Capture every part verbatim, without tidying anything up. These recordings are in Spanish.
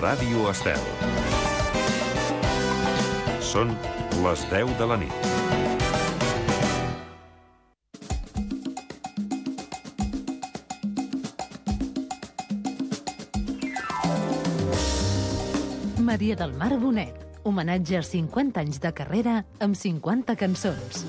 Ràdio Estel. Són les deu de la nit. Maria del Mar Bonet. Homenatge a cinquanta anys de carrera amb cinquanta cançons.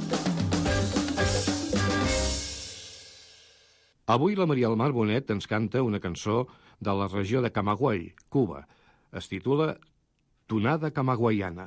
Avui la Maria del Mar Bonet ens canta una cançó de la regió de Camagüey, Cuba. Es titula Tonada Camagüeyana.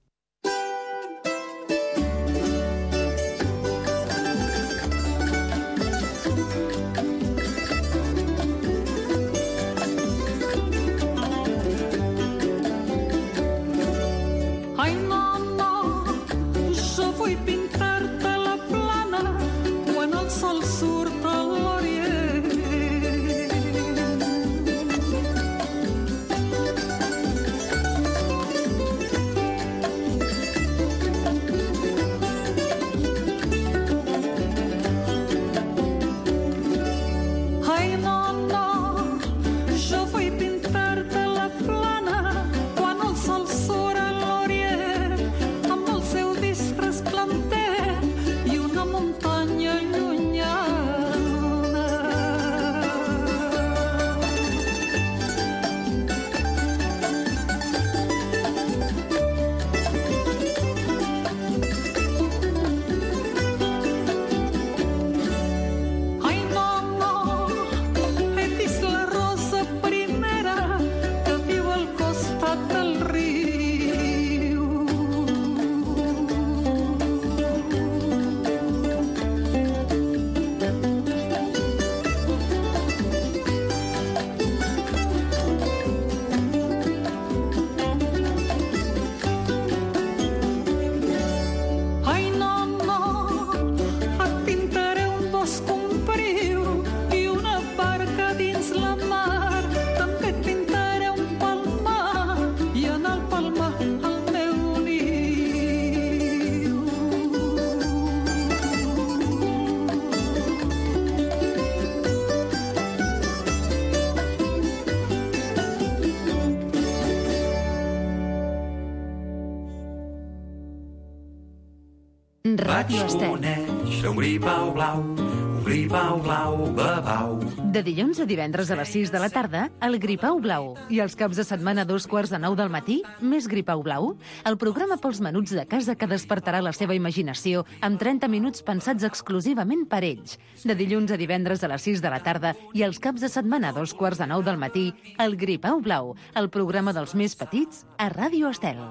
Ràdio Estel. Un gripau blau, un gripau blau, babau. De dilluns a divendres a les sis de la tarda, el Gripau Blau. I els caps de setmana a dos quarts de nou del matí, més Gripau Blau. El programa pels menuts de casa que despertarà la seva imaginació amb trenta minuts pensats exclusivament per ells. De dilluns a divendres a les sis de la tarda i els caps de setmana a dos quarts de nou del matí, el Gripau Blau, el programa dels més petits a Ràdio Estel.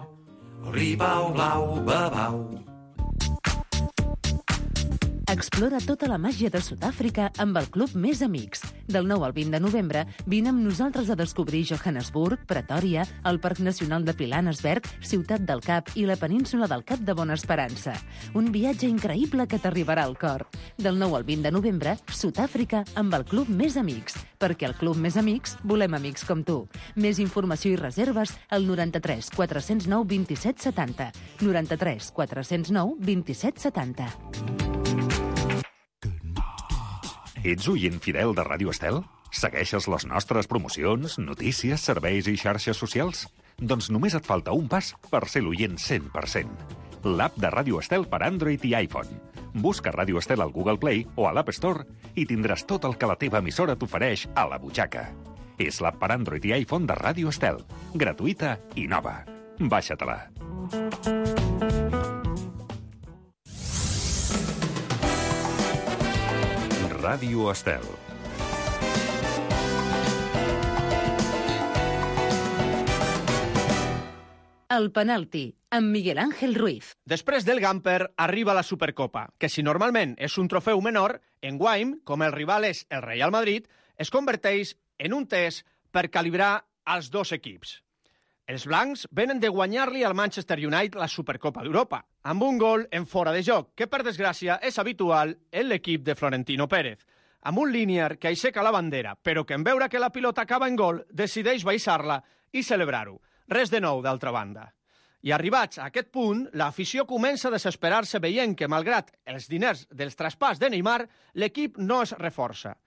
Gripau blau, babau. Explora tota la màgia de Sud-àfrica amb el Club Més Amics. Del nou al vint de novembre, vine amb nosaltres a descobrir Johannesburg, Pretòria, el Parc Nacional de Pilanesberg, Ciutat del Cap i la península del Cap de Bona Esperança. Un viatge increïble que t'arribarà al cor. Del nou al vint de novembre, Sud-àfrica amb el Club Més Amics. Perquè al Club Més Amics volem amics com tu. Més informació i reserves al noranta-tres quatre zero nou vint set setanta. noranta-tres quatre zero nou vint set setanta. Ets oient fidel de Ràdio Estel? Segueixes les nostres promocions, notícies, serveis i xarxes socials? Doncs només et falta un pas per ser l'oient cent per cent. L'app de Ràdio Estel per Android i iPhone. Busca Ràdio Estel al Google Play o a l'App Store i tindràs tot el que la teva emissora t'ofereix a la butxaca. És l'app per Android i iPhone de Ràdio Estel. Gratuïta i nova. Baixa-te-la. Ràdio Estel. El penalti, amb Miguel Ángel Ruiz. Després del Gamper arriba la Supercopa, que si normalment és un trofeu menor, enguany, com el rival és el Real Madrid, es converteix en un test per calibrar els dos equips. Els blancs venen de guanyar-li al Manchester United la Supercopa d'Europa, amb un gol en fora de joc, que per desgràcia és habitual en l'equip de Florentino Pérez, amb un línier que aixeca la bandera, però que en veure que la pilota acaba en gol, decideix baixar-la i celebrar-ho. Res de nou, d'altra banda. I arribats a aquest punt, l'afició comença a desesperar-se veient que, malgrat els diners dels traspàs de Neymar, l'equip no es reforça.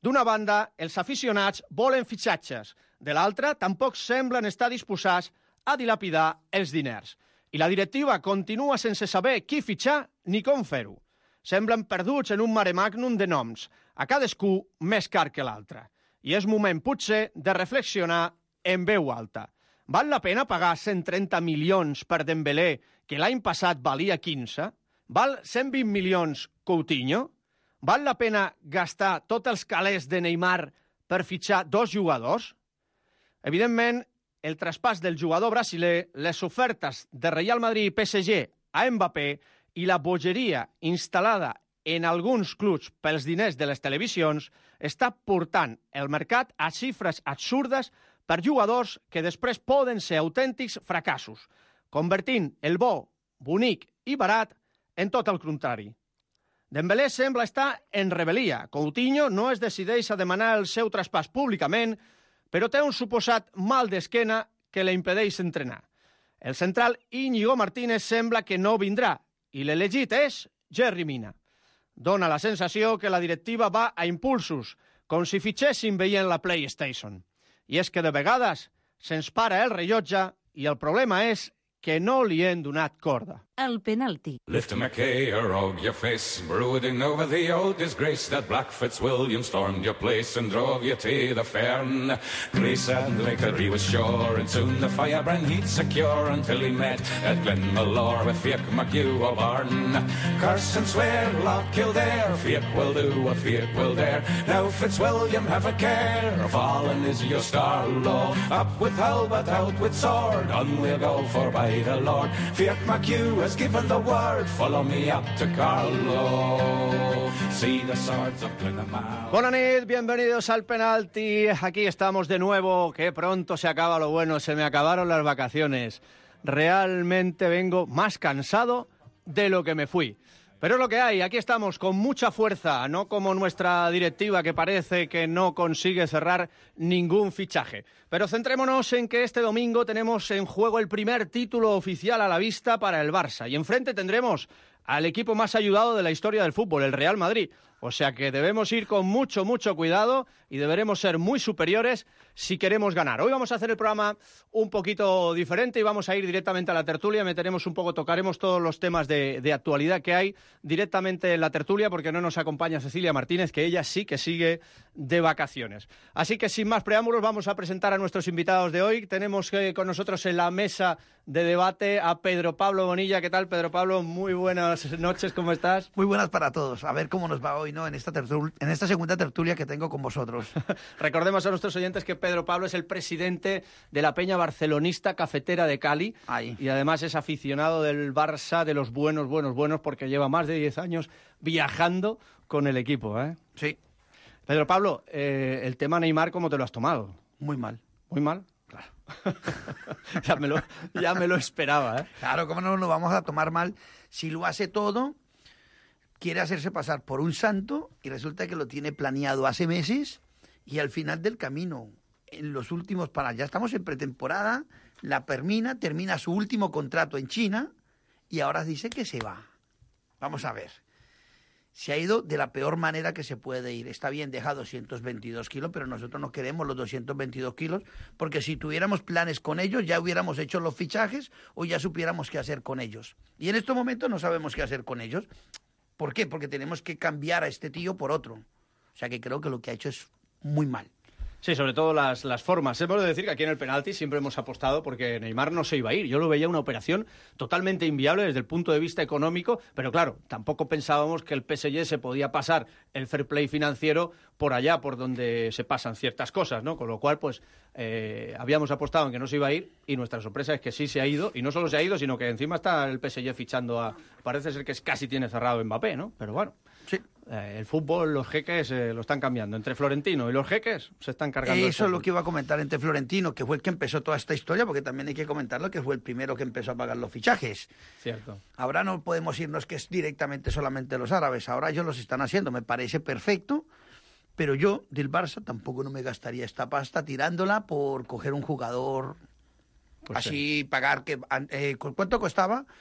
D'una banda, els aficionats volen fitxatges. De l'altra, tampoc semblen estar disposats a dilapidar els diners. I la directiva continua sense saber qui fitxar ni com fer-ho. Semblen perduts en un mare magnum de noms, a cadascú més car que l'altre. I és moment, potser, de reflexionar en veu alta. Val la pena pagar cent trenta milions per Dembélé, que l'any passat valia quinze? Val cent vint milions Coutinho? Val la pena gastar tots els calés de Neymar per fitxar dos jugadors? Evidentment, el traspàs del jugador brasiler, les ofertes de Real Madrid i P S G a Mbappé i la bogeria instal·lada en alguns clubs pels diners de les televisions està portant el mercat a xifres absurdes per jugadors que després poden ser autèntics fracassos, convertint el bo, bonic i barat en tot el contrari. Dembélé sembla estar en rebel·lia. Coutinho no es decideix a demanar el seu traspàs públicament, però té un suposat mal d'esquena que l'impedeix entrenar. El central Íñigo Martínez sembla que no vindrà, i l'elegit és Yerry Mina. Dóna la sensació que la directiva va a impulsos, com si fitxessin veient la PlayStation. I és que de vegades se'ns para el rellotge i el problema és que no li hem donat corda. El penalti. Lift a Mackay, a rog your face, brooding over the old disgrace that Black Fitzwilliam stormed your place and drove you to the fern. Grace and Lakery was sure, and soon the firebrand he'd secure until he met at Glenmalure with Fiach McHugh O'Barn. Curse and swear, Loch Kildare, Fiach will do what Fiach will dare. Now Fitzwilliam, have a care, fallen is your star, Lord. Up with halbert, out with sword, on we'll go for by the Lord. Fiach McHugh has given the word, follow me up to Carlo, see the swords of Glenamar. Buenas noches, bienvenidos al penalti. Aquí estamos de nuevo, que pronto se acaba lo bueno, se me acabaron las vacaciones. Realmente vengo más cansado de lo que me fui. Pero es lo que hay, aquí estamos con mucha fuerza, no como nuestra directiva que parece que no consigue cerrar ningún fichaje. Pero centrémonos en que este domingo tenemos en juego el primer título oficial a la vista para el Barça. Y enfrente tendremos al equipo más ayudado de la historia del fútbol, el Real Madrid. O sea que debemos ir con mucho, mucho cuidado y deberemos ser muy superiores si queremos ganar. Hoy vamos a hacer el programa un poquito diferente y vamos a ir directamente a la tertulia. Meteremos un poco, tocaremos todos los temas de, de actualidad que hay directamente en la tertulia porque no nos acompaña Cecilia Martínez, que ella sí que sigue de vacaciones. Así que sin más preámbulos vamos a presentar a nuestros invitados de hoy. Tenemos eh, con nosotros en la mesa de debate a Pedro Pablo Bonilla. ¿Qué tal, Pedro Pablo? Muy buenas noches, ¿cómo estás? Muy buenas para todos. A ver cómo nos va hoy, ¿no? En esta, tertul- en esta segunda tertulia que tengo con vosotros. Recordemos a nuestros oyentes que Pedro Pablo es el presidente de la Peña Barcelonista Cafetera de Cali. Ahí. Y además es aficionado del Barça de los buenos, buenos, buenos, porque lleva más de diez años viajando con el equipo, ¿eh? Sí. Pedro Pablo, eh, el tema Neymar, ¿cómo te lo has tomado? Muy mal. ¿Muy mal? Claro. ya, me lo, ya me lo esperaba, ¿eh? Claro, ¿cómo no lo vamos a tomar mal? Si lo hace todo, quiere hacerse pasar por un santo y resulta que lo tiene planeado hace meses y al final del camino, en los últimos, para ya estamos en pretemporada, la termina, termina su último contrato en China y ahora dice que se va. Vamos a ver. Se ha ido de la peor manera que se puede ir. Está bien, deja doscientos veintidós kilos, pero nosotros no queremos los doscientos veintidós kilos, porque si tuviéramos planes con ellos, ya hubiéramos hecho los fichajes o ya supiéramos qué hacer con ellos. Y en estos momentos no sabemos qué hacer con ellos. ¿Por qué? Porque tenemos que cambiar a este tío por otro. O sea que creo que lo que ha hecho es muy mal. Sí, sobre todo las, las formas. Hemos de decir que aquí en el penalti siempre hemos apostado porque Neymar no se iba a ir. Yo lo veía una operación totalmente inviable desde el punto de vista económico, pero claro, tampoco pensábamos que el P S G se podía pasar el fair play financiero por allá, por donde se pasan ciertas cosas, ¿no? Con lo cual, pues, eh, habíamos apostado en que no se iba a ir y nuestra sorpresa es que sí se ha ido. Y no solo se ha ido, sino que encima está el P S G fichando a... Parece ser que es casi tiene cerrado Mbappé, ¿no? Pero bueno... Sí. Eh, el fútbol, los jeques eh, lo están cambiando. Entre Florentino y los jeques se están cargando. Eso es lo que iba a comentar entre Florentino, que fue el que empezó toda esta historia, porque también hay que comentarlo, que fue el primero que empezó a pagar los fichajes. Cierto. Ahora no podemos irnos que es directamente solamente los árabes. Ahora ellos los están haciendo. Me parece perfecto, pero yo del Barça tampoco no me gastaría esta pasta tirándola por coger un jugador, pues así sí. Pagar que eh, ¿cuánto costaba?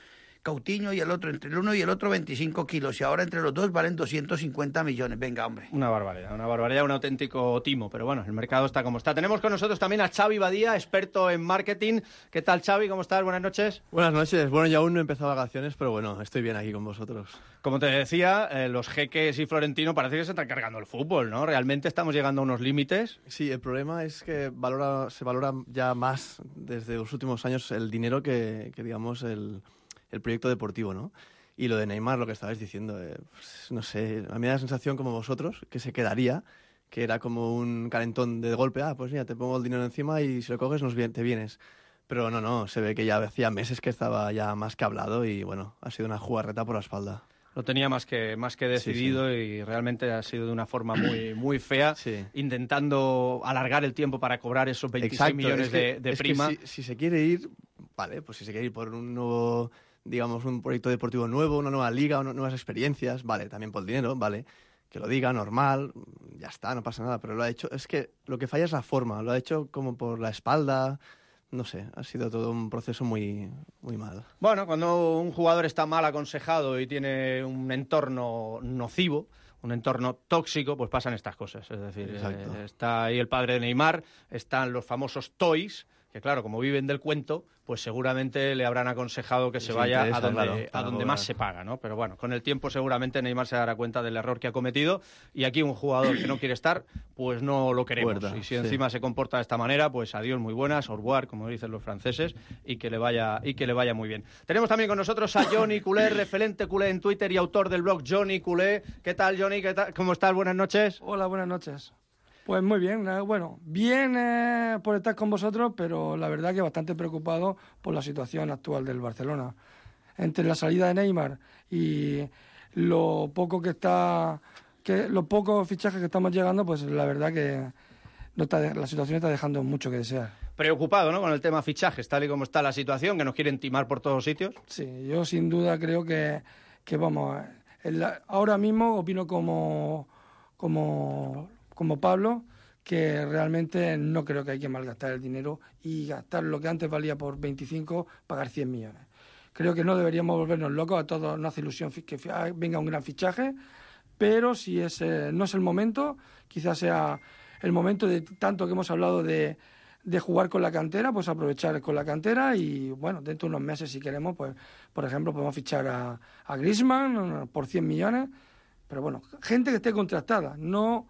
Coutinho y el otro, entre el uno y el otro veinticinco kilos, y ahora entre los dos valen doscientos cincuenta millones. Venga, hombre. Una barbaridad, una barbaridad, un auténtico timo, pero bueno, el mercado está como está. Tenemos con nosotros también a Xavi Badía, experto en marketing. ¿Qué tal, Xavi? ¿Cómo estás? Buenas noches. Buenas noches. Bueno, yo aún no he empezado vacaciones, pero bueno, estoy bien aquí con vosotros. Como te decía, eh, los jeques y Florentino parece que se están cargando el fútbol, ¿no? Realmente estamos llegando a unos límites. Sí, el problema es que valora, se valora ya más desde los últimos años el dinero que, que digamos, el... el proyecto deportivo, ¿no? Y lo de Neymar, lo que estabais diciendo, eh, pues, no sé, a mí me da la sensación como vosotros, que se quedaría, que era como un calentón de golpe, ah, pues mira, te pongo el dinero encima y si lo coges nos te vienes. Pero no, no, se ve que ya hacía meses que estaba ya más que hablado y bueno, ha sido una jugarreta por la espalda. Lo tenía más que, más que decidido, sí, sí. Y realmente ha sido de una forma muy, muy fea, sí. Intentando alargar el tiempo para cobrar esos veintiséis Exacto, millones es que, de, de es prima. Que si, si se quiere ir, vale, pues si se quiere ir por un nuevo... digamos, un proyecto deportivo nuevo, una nueva liga, una, nuevas experiencias, vale, también por el dinero, vale, que lo diga, normal, ya está, no pasa nada, pero lo ha hecho, es que lo que falla es la forma, lo ha hecho como por la espalda, no sé, ha sido todo un proceso muy, muy mal. Bueno, cuando un jugador está mal aconsejado y tiene un entorno nocivo, un entorno tóxico, pues pasan estas cosas, es decir, eh, está ahí el padre de Neymar, están los famosos toys, que claro, como viven del cuento, pues seguramente le habrán aconsejado que se vaya a donde, claro, a donde más se paga, ¿no? Pero bueno, con el tiempo seguramente Neymar se dará cuenta del error que ha cometido y aquí un jugador que no quiere estar, pues no lo queremos. Puerta, y si encima sí. se comporta de esta manera, pues adiós, muy buenas, au revoir, como dicen los franceses, y que le vaya y que le vaya muy bien. Tenemos también con nosotros a Johnny Culé, referente culé en Twitter y autor del blog Johnny Culé. ¿Qué tal, Johnny? ¿Qué tal? ¿Cómo estás? Buenas noches. Hola, buenas noches. Pues muy bien, bueno, bien eh, por estar con vosotros, pero la verdad que bastante preocupado por la situación actual del Barcelona. Entre la salida de Neymar y lo poco que está, que los pocos fichajes que estamos llegando, pues la verdad que no está, la situación está dejando mucho que desear. Preocupado, ¿no?, con el tema fichajes, tal y como está la situación, que nos quieren timar por todos sitios. Sí, yo sin duda creo que, que vamos, el, ahora mismo opino como... como como Pablo, que realmente no creo que hay que malgastar el dinero y gastar lo que antes valía por veinticinco, pagar cien millones. Creo que no deberíamos volvernos locos, a todos nos hace ilusión que venga un gran fichaje, pero si ese no es el momento, quizás sea el momento de tanto que hemos hablado de, de jugar con la cantera, pues aprovechar con la cantera y, bueno, dentro de unos meses, si queremos, pues, por ejemplo, podemos fichar a, a Griezmann por cien millones, pero bueno, gente que esté contrastada, no...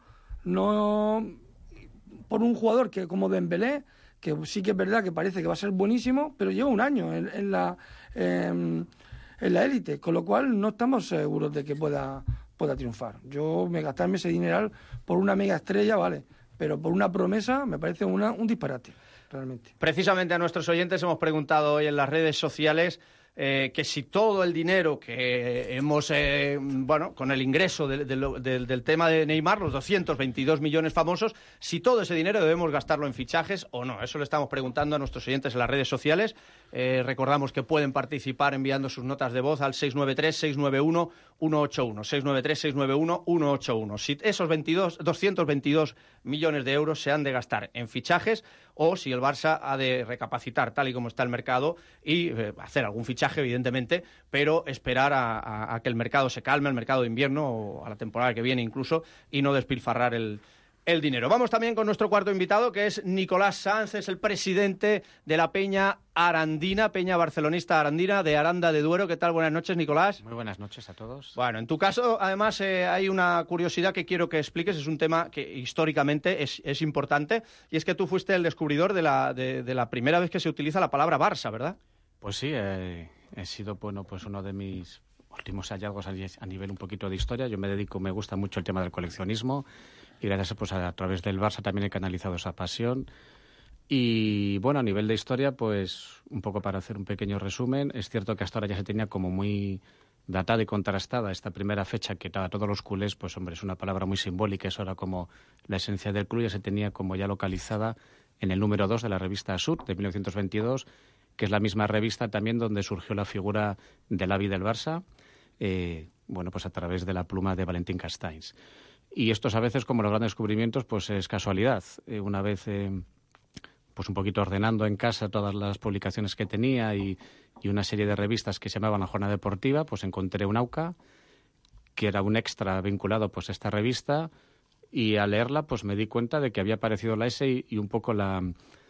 no por un jugador que como Dembélé, que sí que es verdad que parece que va a ser buenísimo, pero lleva un año en, en la en, en la élite, con lo cual no estamos seguros de que pueda, pueda triunfar. Yo me gastarme ese dineral por una mega estrella, vale, pero por una promesa me parece una, un disparate, realmente. Precisamente a nuestros oyentes hemos preguntado hoy en las redes sociales Eh, que si todo el dinero que hemos, eh, bueno, con el ingreso de, de, de, del tema de Neymar, los doscientos veintidós millones famosos, si todo ese dinero debemos gastarlo en fichajes o no. Eso le estamos preguntando a nuestros oyentes en las redes sociales. Eh, recordamos que pueden participar enviando sus notas de voz al seis nueve tres, seis nueve uno, uno ocho uno, seis nueve tres, seis nueve uno, uno ocho uno. Si esos veintidós, doscientos veintidós millones de euros se han de gastar en fichajes o si el Barça ha de recapacitar tal y como está el mercado y eh, hacer algún fichaje, evidentemente, pero esperar a, a, a que el mercado se calme, el mercado de invierno o a la temporada que viene incluso, y no despilfarrar el, el dinero. Vamos también con nuestro cuarto invitado, que es Nicolás Sanz, es el presidente de la Peña Arandina, Peña Barcelonista Arandina, de Aranda de Duero. ¿Qué tal? Buenas noches, Nicolás. Muy buenas noches a todos. Bueno, en tu caso, además, eh, hay una curiosidad que quiero que expliques. Es un tema que históricamente es, es importante, y es que tú fuiste el descubridor de la, de, de la primera vez que se utiliza la palabra Barça, ¿verdad? Pues sí, eh, he sido bueno, pues uno de mis últimos hallazgos a nivel un poquito de historia. Yo me dedico, me gusta mucho el tema del coleccionismo y gracias pues a, a través del Barça también he canalizado esa pasión. Y bueno, a nivel de historia, pues un poco para hacer un pequeño resumen, es cierto que hasta ahora ya se tenía como muy datada y contrastada esta primera fecha, que para todos los culés, pues hombre, es una palabra muy simbólica, eso era como la esencia del club, ya se tenía como ya localizada en el número dos de la revista Sur de mil novecientos veintidós, que es la misma revista también donde surgió la figura del Avi del Barça, eh, bueno, pues a través de la pluma de Valentín Castains. Y estos a veces, como los grandes descubrimientos, pues es casualidad. Eh, una vez, eh, pues un poquito ordenando en casa todas las publicaciones que tenía y, y una serie de revistas que se llamaban La Jornada Deportiva, pues encontré un AUCA, que era un extra vinculado pues a esta revista, y al leerla pues me di cuenta de que había aparecido la S y, y un poco la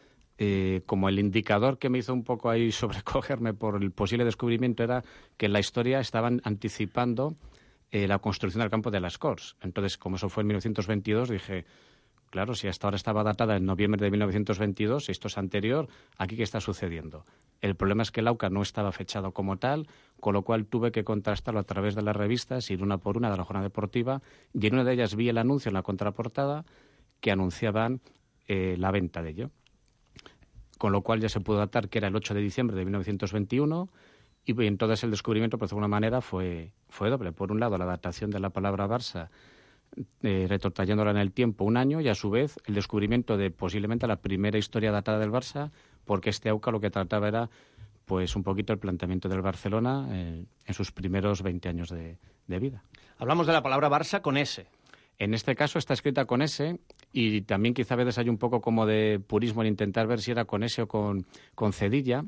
eh, como el indicador que me hizo un poco ahí sobrecogerme por el posible descubrimiento era que en la historia estaban anticipando eh, la construcción del campo de las Corts. Entonces, como eso fue en mil novecientos veintidós, dije, claro, si hasta ahora estaba datada en noviembre de mil novecientos veintidós, esto es anterior, ¿aquí qué está sucediendo? El problema es que el AUCA no estaba fechado como tal, con lo cual tuve que contrastarlo a través de las revistas, ir una por una de la Jornada Deportiva, y en una de ellas vi el anuncio en la contraportada que anunciaban eh, la venta de ello. Con lo cual ya se pudo datar que era el ocho de diciembre de mil novecientos veintiuno, y entonces el descubrimiento, pues de alguna manera, fue, fue doble. Por un lado, la datación de la palabra Barça, Eh, retrotrayéndola en el tiempo un año, y a su vez el descubrimiento de posiblemente la primera historia datada del Barça, porque este AUCA lo que trataba era pues un poquito el planteamiento del Barcelona eh, en sus primeros veinte años de, de vida. Hablamos de la palabra Barça con S. En este caso está escrita con S, y también quizá a veces hay un poco como de purismo en intentar ver si era con S o con, con cedilla,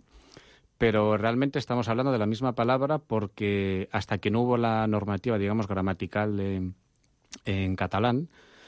pero realmente estamos hablando de la misma palabra, porque hasta que no hubo la normativa, digamos, gramatical de en catalán,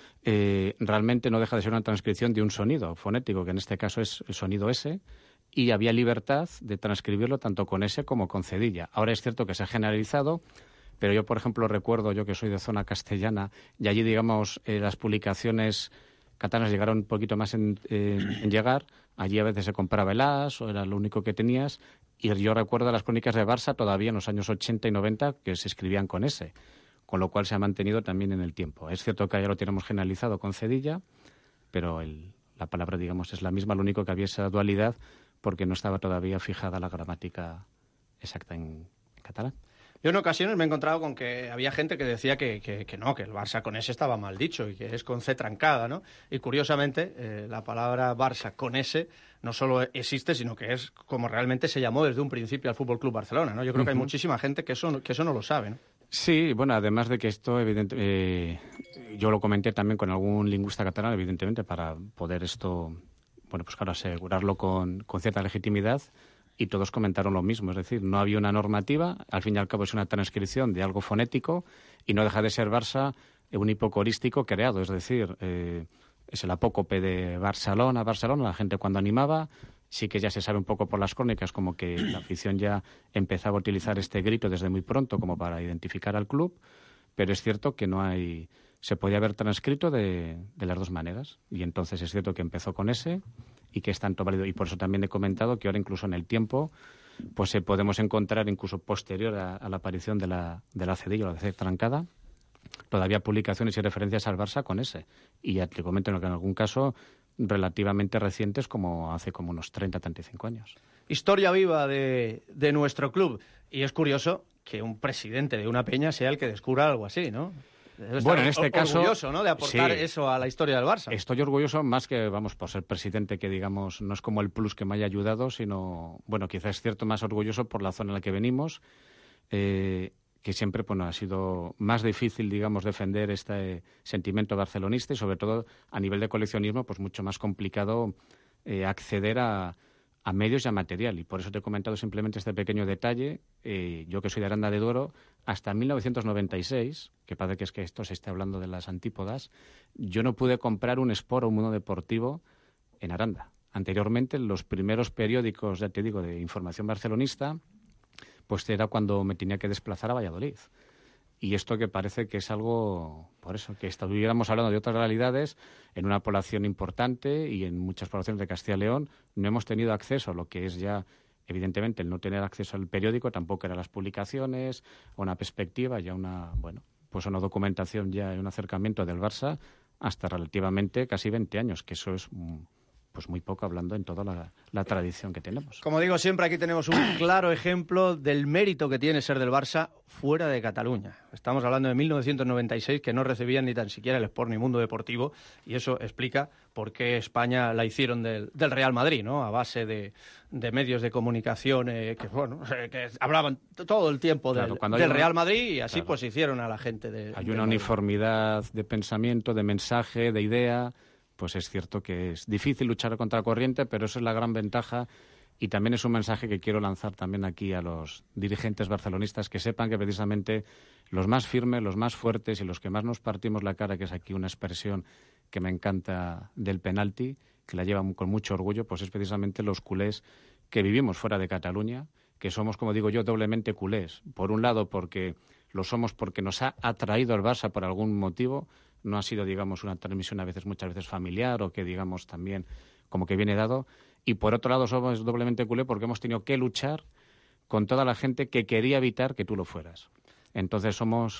eh, realmente no deja de ser una transcripción de un sonido fonético, que en este caso es el sonido S, y había libertad de transcribirlo tanto con S como con cedilla. Ahora es cierto que se ha generalizado, pero yo, por ejemplo, recuerdo, yo que soy de zona castellana, y allí, digamos, eh, las publicaciones catalanas llegaron un poquito más en, eh, en llegar. Allí a veces se compraba el as, o era lo único que tenías, y yo recuerdo las crónicas de Barça todavía en los años ochenta y noventa que se escribían con S, con lo cual se ha mantenido también en el tiempo. Es cierto que ya lo tenemos generalizado con cedilla, pero el, la palabra, digamos, es la misma, lo único que había esa dualidad porque no estaba todavía fijada la gramática exacta en, en catalán. Yo en ocasiones me he encontrado con que había gente que decía que, que, que no, que el Barça con S estaba mal dicho y que es con C trancada, ¿no? Y curiosamente, eh, la palabra Barça con S no solo existe, sino que es como realmente se llamó desde un principio al Fútbol Club Barcelona, ¿no? Yo creo uh-huh. que hay muchísima gente que eso, que eso no lo sabe, ¿no? Sí, bueno, además de que esto, evidente, eh, yo lo comenté también con algún lingüista catalán, evidentemente, para poder esto, bueno, pues claro, asegurarlo con, con cierta legitimidad, y todos comentaron lo mismo, es decir, no había una normativa, al fin y al cabo es una transcripción de algo fonético, y no deja de ser Barça un hipocorístico creado, es decir, eh, es el apócope de Barcelona, Barcelona, la gente cuando animaba. Sí que ya se sabe un poco por las crónicas como que la afición ya empezaba a utilizar este grito desde muy pronto como para identificar al club, pero es cierto que no hay, se podía haber transcrito de, de las dos maneras, y entonces es cierto que empezó con ese y que es tanto válido, y por eso también he comentado que ahora incluso en el tiempo pues eh, podemos encontrar incluso posterior a, a la aparición de la, de la cedilla o la C trancada, todavía publicaciones y referencias al Barça con ese, y ya te comento que en algún caso relativamente recientes, como hace como unos treinta, treinta y cinco años. Historia viva de, de nuestro club. Y es curioso que un presidente de una peña sea el que descubra algo así, ¿no? Bueno, en este caso... orgulloso, ¿no?, de aportar sí, eso a la historia del Barça. Estoy orgulloso más que, vamos, por ser presidente, que digamos, no es como el plus que me haya ayudado, sino, bueno, quizás es cierto, más orgulloso por la zona en la que venimos, eh, que siempre, bueno, ha sido más difícil, digamos, defender este sentimiento barcelonista, y sobre todo a nivel de coleccionismo, pues mucho más complicado eh, acceder a, a medios y a material. Y por eso te he comentado simplemente este pequeño detalle. Eh, yo que soy de Aranda de Duero, hasta mil novecientos noventa y seis, que parece que es que esto se esté hablando de las antípodas, yo no pude comprar un Sport o un Mundo Deportivo en Aranda. Anteriormente, los primeros periódicos, ya te digo, de información barcelonista, pues era cuando me tenía que desplazar a Valladolid. Y esto que parece que es algo, por eso, que estuviéramos hablando de otras realidades, en una población importante y en muchas poblaciones de Castilla y León, no hemos tenido acceso a lo que es ya, evidentemente, el no tener acceso al periódico, tampoco eran las publicaciones, una perspectiva, ya una, bueno, pues una documentación ya, un acercamiento del Barça hasta relativamente casi veinte años, que eso es pues muy poco hablando en toda la, la tradición que tenemos. Como digo siempre, aquí tenemos un claro ejemplo del mérito que tiene ser del Barça fuera de Cataluña. Estamos hablando de mil novecientos noventa y seis, que no recibían ni tan siquiera el Sport ni Mundo Deportivo, y eso explica por qué España la hicieron del, del Real Madrid, ¿no? A base de, de medios de comunicación eh, que, bueno, eh, que hablaban todo el tiempo del, claro, del Real Madrid, y así claro, pues hicieron a la gente de... Hay una uniformidad de pensamiento, de mensaje, de idea, pues es cierto que es difícil luchar contra la corriente, pero eso es la gran ventaja. Y también es un mensaje que quiero lanzar también aquí a los dirigentes barcelonistas, que sepan que precisamente los más firmes, los más fuertes y los que más nos partimos la cara, que es aquí una expresión que me encanta del penalti, que la llevan con mucho orgullo, pues es precisamente los culés que vivimos fuera de Cataluña, que somos, como digo yo, doblemente culés. Por un lado, porque lo somos porque nos ha atraído el Barça por algún motivo, no ha sido, digamos, una transmisión a veces, muchas veces familiar o que, digamos, también como que viene dado. Y por otro lado somos doblemente culé porque hemos tenido que luchar con toda la gente que quería evitar que tú lo fueras. Entonces somos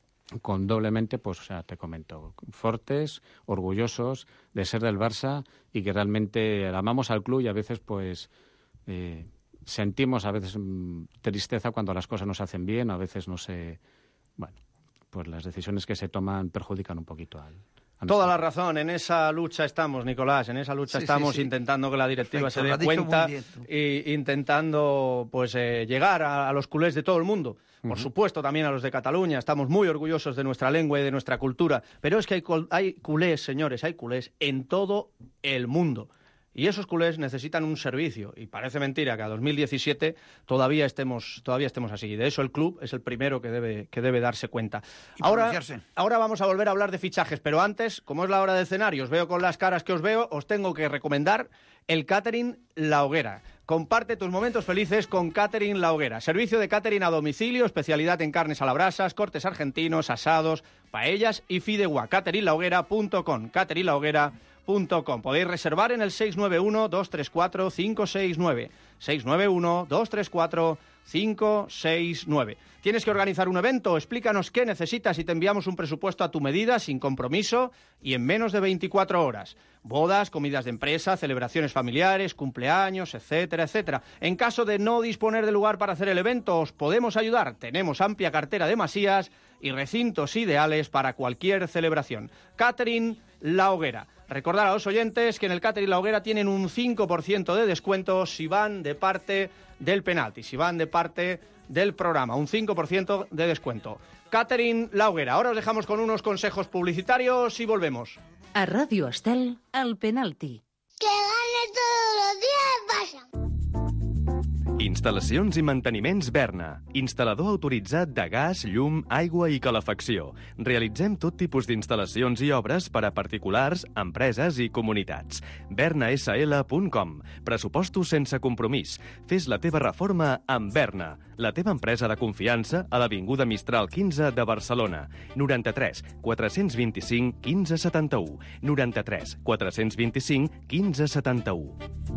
con doblemente, pues, o sea, te comento, fuertes, orgullosos de ser del Barça y que realmente amamos al club y a veces, pues, eh, sentimos a veces mmm, tristeza cuando las cosas no se hacen bien, a veces no se... Bueno, pues las decisiones que se toman perjudican un poquito al... Toda la razón, en esa lucha estamos, Nicolás, en esa lucha sí, estamos sí, sí. intentando que la directiva Perfecto, se dé cuenta e intentando pues eh, llegar a, a los culés de todo el mundo. Uh-huh. Por supuesto, también a los de Cataluña. Estamos muy orgullosos de nuestra lengua y de nuestra cultura. Pero es que hay, hay culés, señores, hay culés en todo el mundo. Y esos culés necesitan un servicio. Y parece mentira que a dos mil diecisiete todavía estemos, todavía estemos así. Y de eso el club es el primero que debe, que debe darse cuenta. Ahora, ahora vamos a volver a hablar de fichajes. Pero antes, como es la hora de cenar y os veo con las caras que os veo, os tengo que recomendar el Catering La Hoguera. Comparte tus momentos felices con Catering La Hoguera. Servicio de catering a domicilio, especialidad en carnes a la brasa, cortes argentinos, asados, paellas y fideuá. catering la hoguera punto com. catering la hoguera punto com. Podéis reservar en el seis nueve uno, dos tres cuatro, cinco seis nueve. seis nueve uno, dos tres cuatro, cinco seis nueve. ¿Tienes que organizar un evento? Explícanos qué necesitas y te enviamos un presupuesto a tu medida, sin compromiso y en menos de veinticuatro horas. Bodas, comidas de empresa, celebraciones familiares, cumpleaños, etcétera, etcétera. En caso de no disponer de lugar para hacer el evento, os podemos ayudar. Tenemos amplia cartera de masías y recintos ideales para cualquier celebración. Catering La Hoguera. Recordar a los oyentes que en el Catering La Hoguera tienen un cinco por ciento de descuento si van de parte del penalti, si van de parte del programa. Un cinco por ciento de descuento. Catering La Hoguera. Ahora os dejamos con unos consejos publicitarios y volvemos. A Radio Estel, el penalti. Que gane todos los días Barça. Instal·lacions i manteniments Berna. Instal·lador autoritzat de gas, llum, aigua i calefacció. Realitzem tot tipus d'instal·lacions i obres per a particulars, empreses i comunitats. berna s l punt com. Pressupostos sense compromís. Fes la teva reforma amb Berna, la teva empresa de confiança a l'Avinguda Mistral quinze de Barcelona. noranta-tres quatre-cents vint-i-cinc quinze setanta-u. noranta-tres quatre-cents vint-i-cinc quinze setanta-u.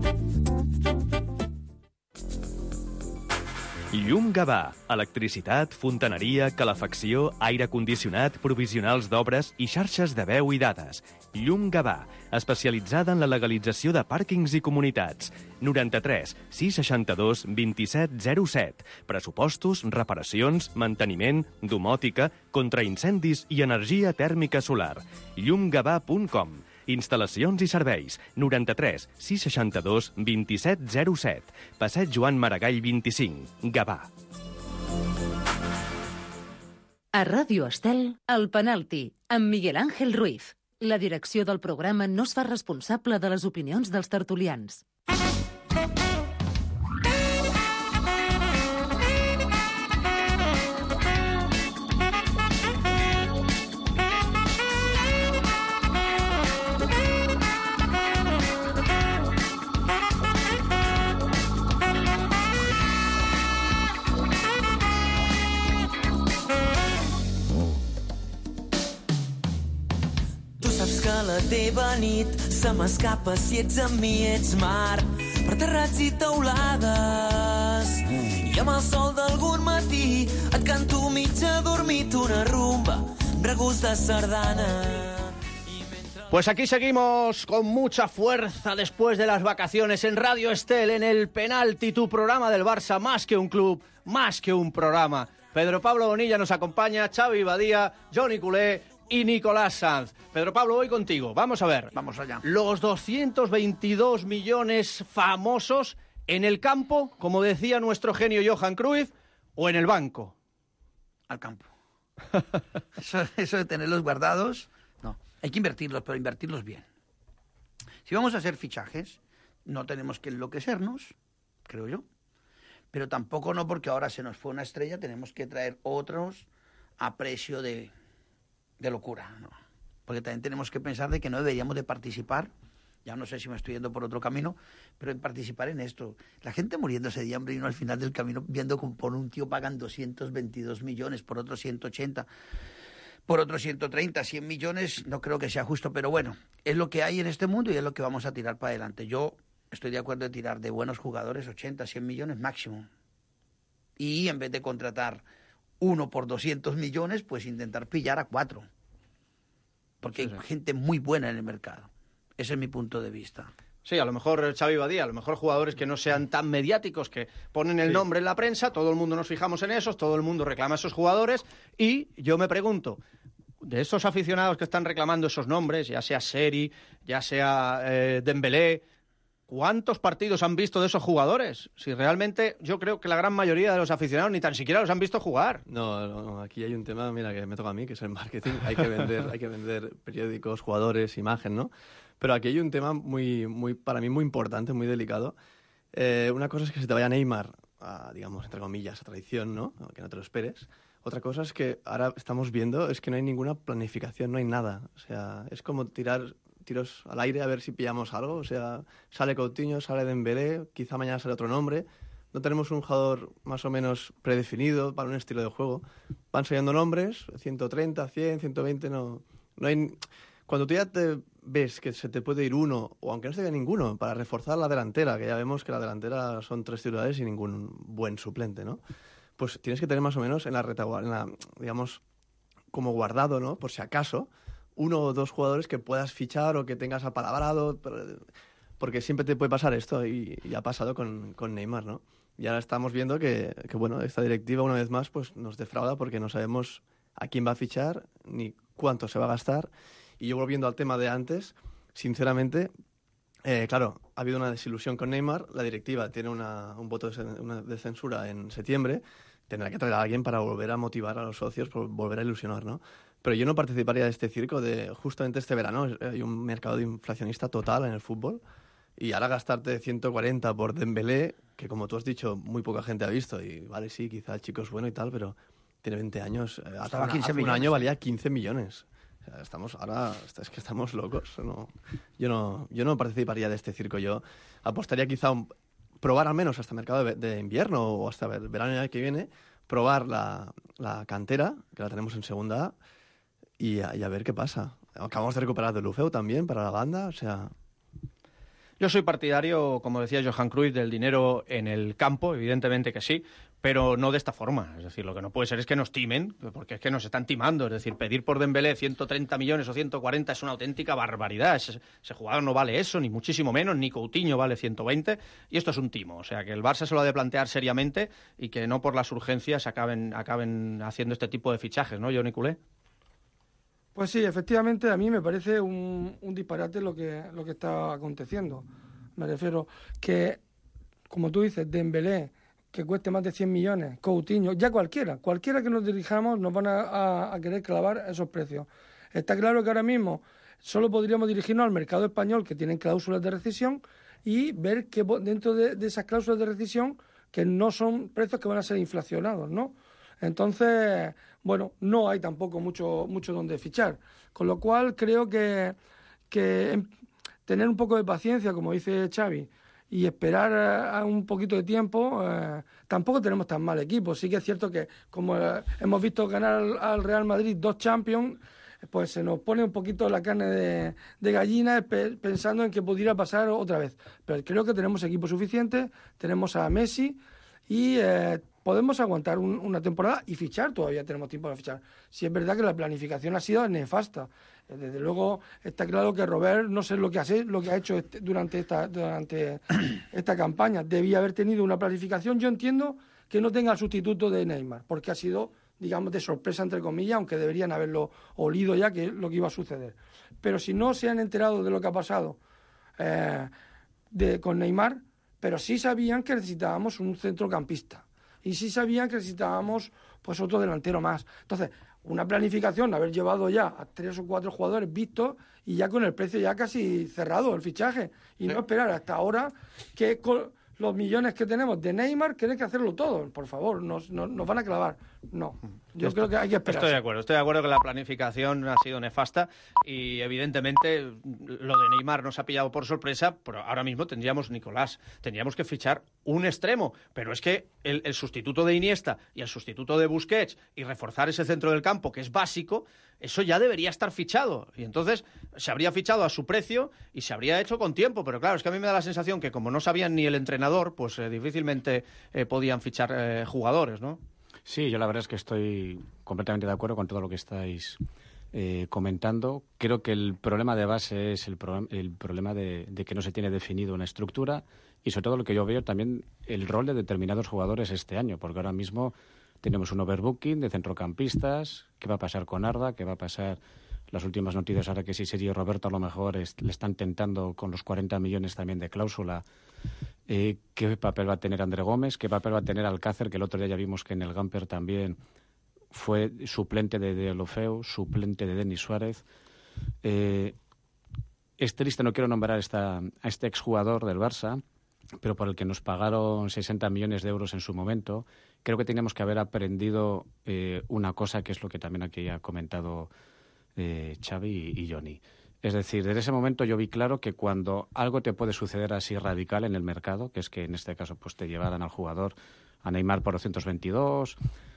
Llum Gavà. Electricitat, fontaneria, calefacció, aire condicionat, provisionals d'obres i xarxes de veu i dades. Llum Gavà, especialitzada en la legalització de pàrquings i comunitats. noranta-tres sis seixanta-dos vint-i-set zero set. Pressupostos, reparacions, manteniment, domòtica, contraincendis i energia tèrmica solar. llum gavà punt com. Instal·lacions i serveis. noranta-tres sis seixanta-dos vint-i-set zero set. Passeig Joan Maragall vint-i-cinc. Gavà. A Ràdio Estel, el penalti, amb Miguel Ángel Ruiz. La direcció del programa no es fa responsable de les opinions dels tertulians. La teva nit se m'escapa si ets amb mi, ets mar per terrats i teulades. I amb el sol d'algun matí et canto mitja dormit una rumba, regust de sardana. Pues aquí seguimos con mucha fuerza después de las vacaciones en Radio Estel, en el penalti, tu programa del Barça, más que un club, más que un programa. Pedro Pablo Bonilla nos acompaña, Xavi Badía, Johnny Culé y Nicolás Sanz. Pedro Pablo, voy contigo. Vamos a ver. Vamos allá. Los doscientos veintidós millones famosos en el campo, como decía nuestro genio Johan Cruyff, o en el banco. Al campo. eso, eso de tenerlos guardados, no. Hay que invertirlos, pero invertirlos bien. Si vamos a hacer fichajes, no tenemos que enloquecernos, creo yo, pero tampoco no porque ahora se nos fue una estrella, tenemos que traer otros a precio de, de locura, ¿no? Porque también tenemos que pensar de que no deberíamos de participar, ya no sé si me estoy yendo por otro camino, pero en participar en esto. La gente muriéndose de hambre y no al final del camino viendo como por un tío pagan doscientos veintidós millones, por otros ciento ochenta, por otros ciento treinta, cien millones, no creo que sea justo, pero bueno, es lo que hay en este mundo y es lo que vamos a tirar para adelante. Yo estoy de acuerdo en tirar de buenos jugadores ochenta, cien millones máximo. Y en vez de contratar uno por doscientos millones, pues intentar pillar a cuatro. Porque sí, sí. hay gente muy buena en el mercado. Ese es mi punto de vista. Sí, a lo mejor Xavi Badía, a lo mejor jugadores que no sean tan mediáticos, que ponen el sí. nombre en la prensa, todo el mundo nos fijamos en esos, todo el mundo reclama a esos jugadores, y yo me pregunto, de esos aficionados que están reclamando esos nombres, ya sea Seri, ya sea eh, Dembélé, ¿cuántos partidos han visto de esos jugadores? Si realmente yo creo que la gran mayoría de los aficionados ni tan siquiera los han visto jugar. No, no, aquí hay un tema, mira, que me toca a mí, que es el marketing. Hay que vender, hay que vender periódicos, jugadores, imagen, ¿no? Pero aquí hay un tema muy, muy, para mí muy importante, muy delicado. Eh, una cosa es que se te vaya Neymar a, digamos, entre comillas, a traición, ¿no? Que no te lo esperes. Otra cosa es que ahora estamos viendo es que no hay ninguna planificación, no hay nada. O sea, es como tirar tiros al aire a ver si pillamos algo. O sea, sale Coutinho, sale Dembélé, quizá mañana sale otro nombre. No tenemos un jugador más o menos predefinido para un estilo de juego. Van saliendo nombres, ciento treinta, cien, ciento veinte, no, no hay... Cuando tú ya te ves que se te puede ir uno, o aunque no se vea ninguno, para reforzar la delantera, que ya vemos que la delantera son tres titulares y ningún buen suplente, ¿no? Pues tienes que tener más o menos en la retaguardia, digamos, como guardado, ¿no? Por si acaso, uno o dos jugadores que puedas fichar o que tengas apalabrado, porque siempre te puede pasar esto, y, y ha pasado con, con Neymar, ¿no? Y ahora estamos viendo que, que, bueno, esta directiva, una vez más, pues nos defrauda porque no sabemos a quién va a fichar ni cuánto se va a gastar. Y yo, volviendo al tema de antes, sinceramente, eh, claro, ha habido una desilusión con Neymar, la directiva tiene una, un voto de, una, de censura en septiembre, tendrá que traer a alguien para volver a motivar a los socios, por volver a ilusionar, ¿no? Pero yo no participaría de este circo de justamente este verano. Hay un mercado inflacionista total en el fútbol y ahora gastarte ciento cuarenta por Dembélé, que como tú has dicho, muy poca gente ha visto, y vale, sí, quizá el chico es bueno y tal, pero tiene veinte años, hace, una, hace un año valía quince millones. Estamos ahora, es que estamos locos. No, yo no, yo no participaría de este circo. Yo apostaría quizá un, probar al menos hasta el mercado de, de invierno o hasta el verano que viene, probar la, la cantera, que la tenemos en segunda A, y a, y a ver qué pasa. Acabamos de recuperar de Lufeu también para la banda, o sea... Yo soy partidario, como decía Johan Cruyff, del dinero en el campo, evidentemente que sí, pero no de esta forma. Es decir, lo que no puede ser es que nos timen, porque es que nos están timando. Es decir, pedir por Dembélé ciento treinta millones o ciento cuarenta es una auténtica barbaridad. Ese, ese jugador no vale eso, ni muchísimo menos, ni Coutinho vale ciento veinte, y esto es un timo. O sea, que el Barça se lo ha de plantear seriamente y que no por las urgencias acaben, acaben haciendo este tipo de fichajes, ¿no, Johnny Culé? Pues sí, efectivamente, a mí me parece un, un disparate lo que, lo que está aconteciendo. Me refiero que, como tú dices, Dembélé, que cueste más de cien millones, Coutinho, ya cualquiera, cualquiera que nos dirijamos nos van a, a, a querer clavar esos precios. Está claro que ahora mismo solo podríamos dirigirnos al mercado español, que tienen cláusulas de rescisión, y ver que dentro de, de esas cláusulas de rescisión, que no son precios que van a ser inflacionados, ¿no? Entonces, bueno, no hay tampoco mucho mucho donde fichar. Con lo cual, creo que, que tener un poco de paciencia, como dice Xavi, y esperar a, a un poquito de tiempo, eh, tampoco tenemos tan mal equipo. Sí que es cierto que, como eh, hemos visto ganar al, al Real Madrid dos Champions, pues se nos pone un poquito la carne de, de gallina pe, pensando en que pudiera pasar otra vez. Pero creo que tenemos equipo suficiente, tenemos a Messi y... Eh, podemos aguantar un, una temporada y fichar, todavía tenemos tiempo para fichar. Si es verdad que la planificación ha sido nefasta. Desde luego está claro que Robert no sé lo que hace, lo que ha hecho este, durante esta durante esta campaña. Debía haber tenido una planificación. Yo entiendo que no tenga el sustituto de Neymar, porque ha sido, digamos, de sorpresa, entre comillas, aunque deberían haberlo olido ya que es lo que iba a suceder. Pero si no se han enterado de lo que ha pasado eh, de, con Neymar, pero sí sabían que necesitábamos un centrocampista. Y sí sabían que necesitábamos pues otro delantero más. Entonces, una planificación, haber llevado ya a tres o cuatro jugadores vistos y ya con el precio ya casi cerrado el fichaje, y sí. no esperar hasta ahora que con los millones que tenemos de Neymar, tienen que hacerlo todo. Por favor, nos, nos, nos van a clavar. No, yo estoy, creo que hay que esperar. Estoy de acuerdo, estoy de acuerdo que la planificación ha sido nefasta y evidentemente lo de Neymar nos ha pillado por sorpresa, pero ahora mismo tendríamos, Nicolás, tendríamos que fichar un extremo, pero es que el, el sustituto de Iniesta y el sustituto de Busquets y reforzar ese centro del campo, que es básico, eso ya debería estar fichado. Y entonces se habría fichado a su precio y se habría hecho con tiempo. Pero claro, es que a mí me da la sensación que como no sabían ni el entrenador, pues eh, difícilmente eh, podían fichar eh, jugadores, ¿no? Sí, yo la verdad es que estoy completamente de acuerdo con todo lo que estáis eh, comentando. Creo que el problema de base es el, pro el problema de, de que no se tiene definido una estructura y sobre todo lo que yo veo también el rol de determinados jugadores este año, porque ahora mismo tenemos un overbooking de centrocampistas. ¿Qué va a pasar con Arda? ¿Qué va a pasar? Las últimas noticias ahora que sí Sergio Roberto a lo mejor es, le están tentando con los cuarenta millones también de cláusula. Eh, ¿Qué papel va a tener André Gómez? ¿Qué papel va a tener Alcácer? Que el otro día ya vimos que en el Gamper también fue suplente de Deulofeu, suplente de Denis Suárez. Eh, es triste, no quiero nombrar esta, a este exjugador del Barça, pero por el que nos pagaron sesenta millones de euros en su momento. Creo que teníamos que haber aprendido eh, una cosa, que es lo que también aquí ha comentado eh, Xavi y, y Johnny. Es decir, desde ese momento yo vi claro que cuando algo te puede suceder así radical en el mercado, que es que en este caso pues te llevaran al jugador, a Neymar por doscientos veintidós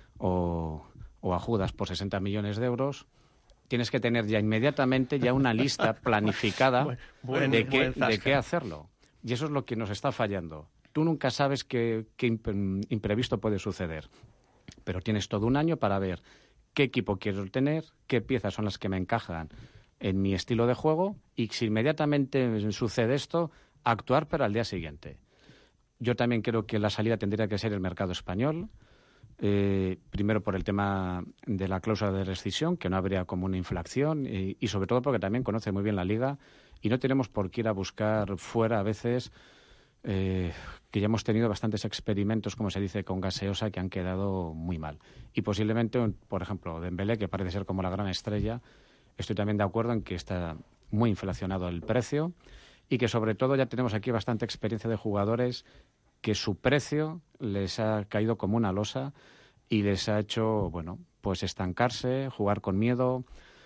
o, o a Judas por sesenta millones de euros, tienes que tener ya inmediatamente ya una lista planificada buen, buen, de, qué, de qué hacerlo. Y eso es lo que nos está fallando. Tú nunca sabes qué, qué imprevisto puede suceder, pero tienes todo un año para ver qué equipo quiero tener, qué piezas son las que me encajan en mi estilo de juego y si inmediatamente sucede esto, actuar para el día siguiente. Yo también creo que la salida tendría que ser el mercado español, eh, primero por el tema de la cláusula de rescisión, que no habría como una inflación y, y sobre todo porque también conoce muy bien la liga y no tenemos por qué ir a buscar fuera a veces, eh, que ya hemos tenido bastantes experimentos, como se dice, con gaseosa que han quedado muy mal. Y posiblemente, por ejemplo, Dembélé, que parece ser como la gran estrella, estoy también de acuerdo en que está muy inflacionado el precio y que sobre todo ya tenemos aquí bastante experiencia de jugadores que su precio les ha caído como una losa y les ha hecho, bueno, pues estancarse, jugar con miedo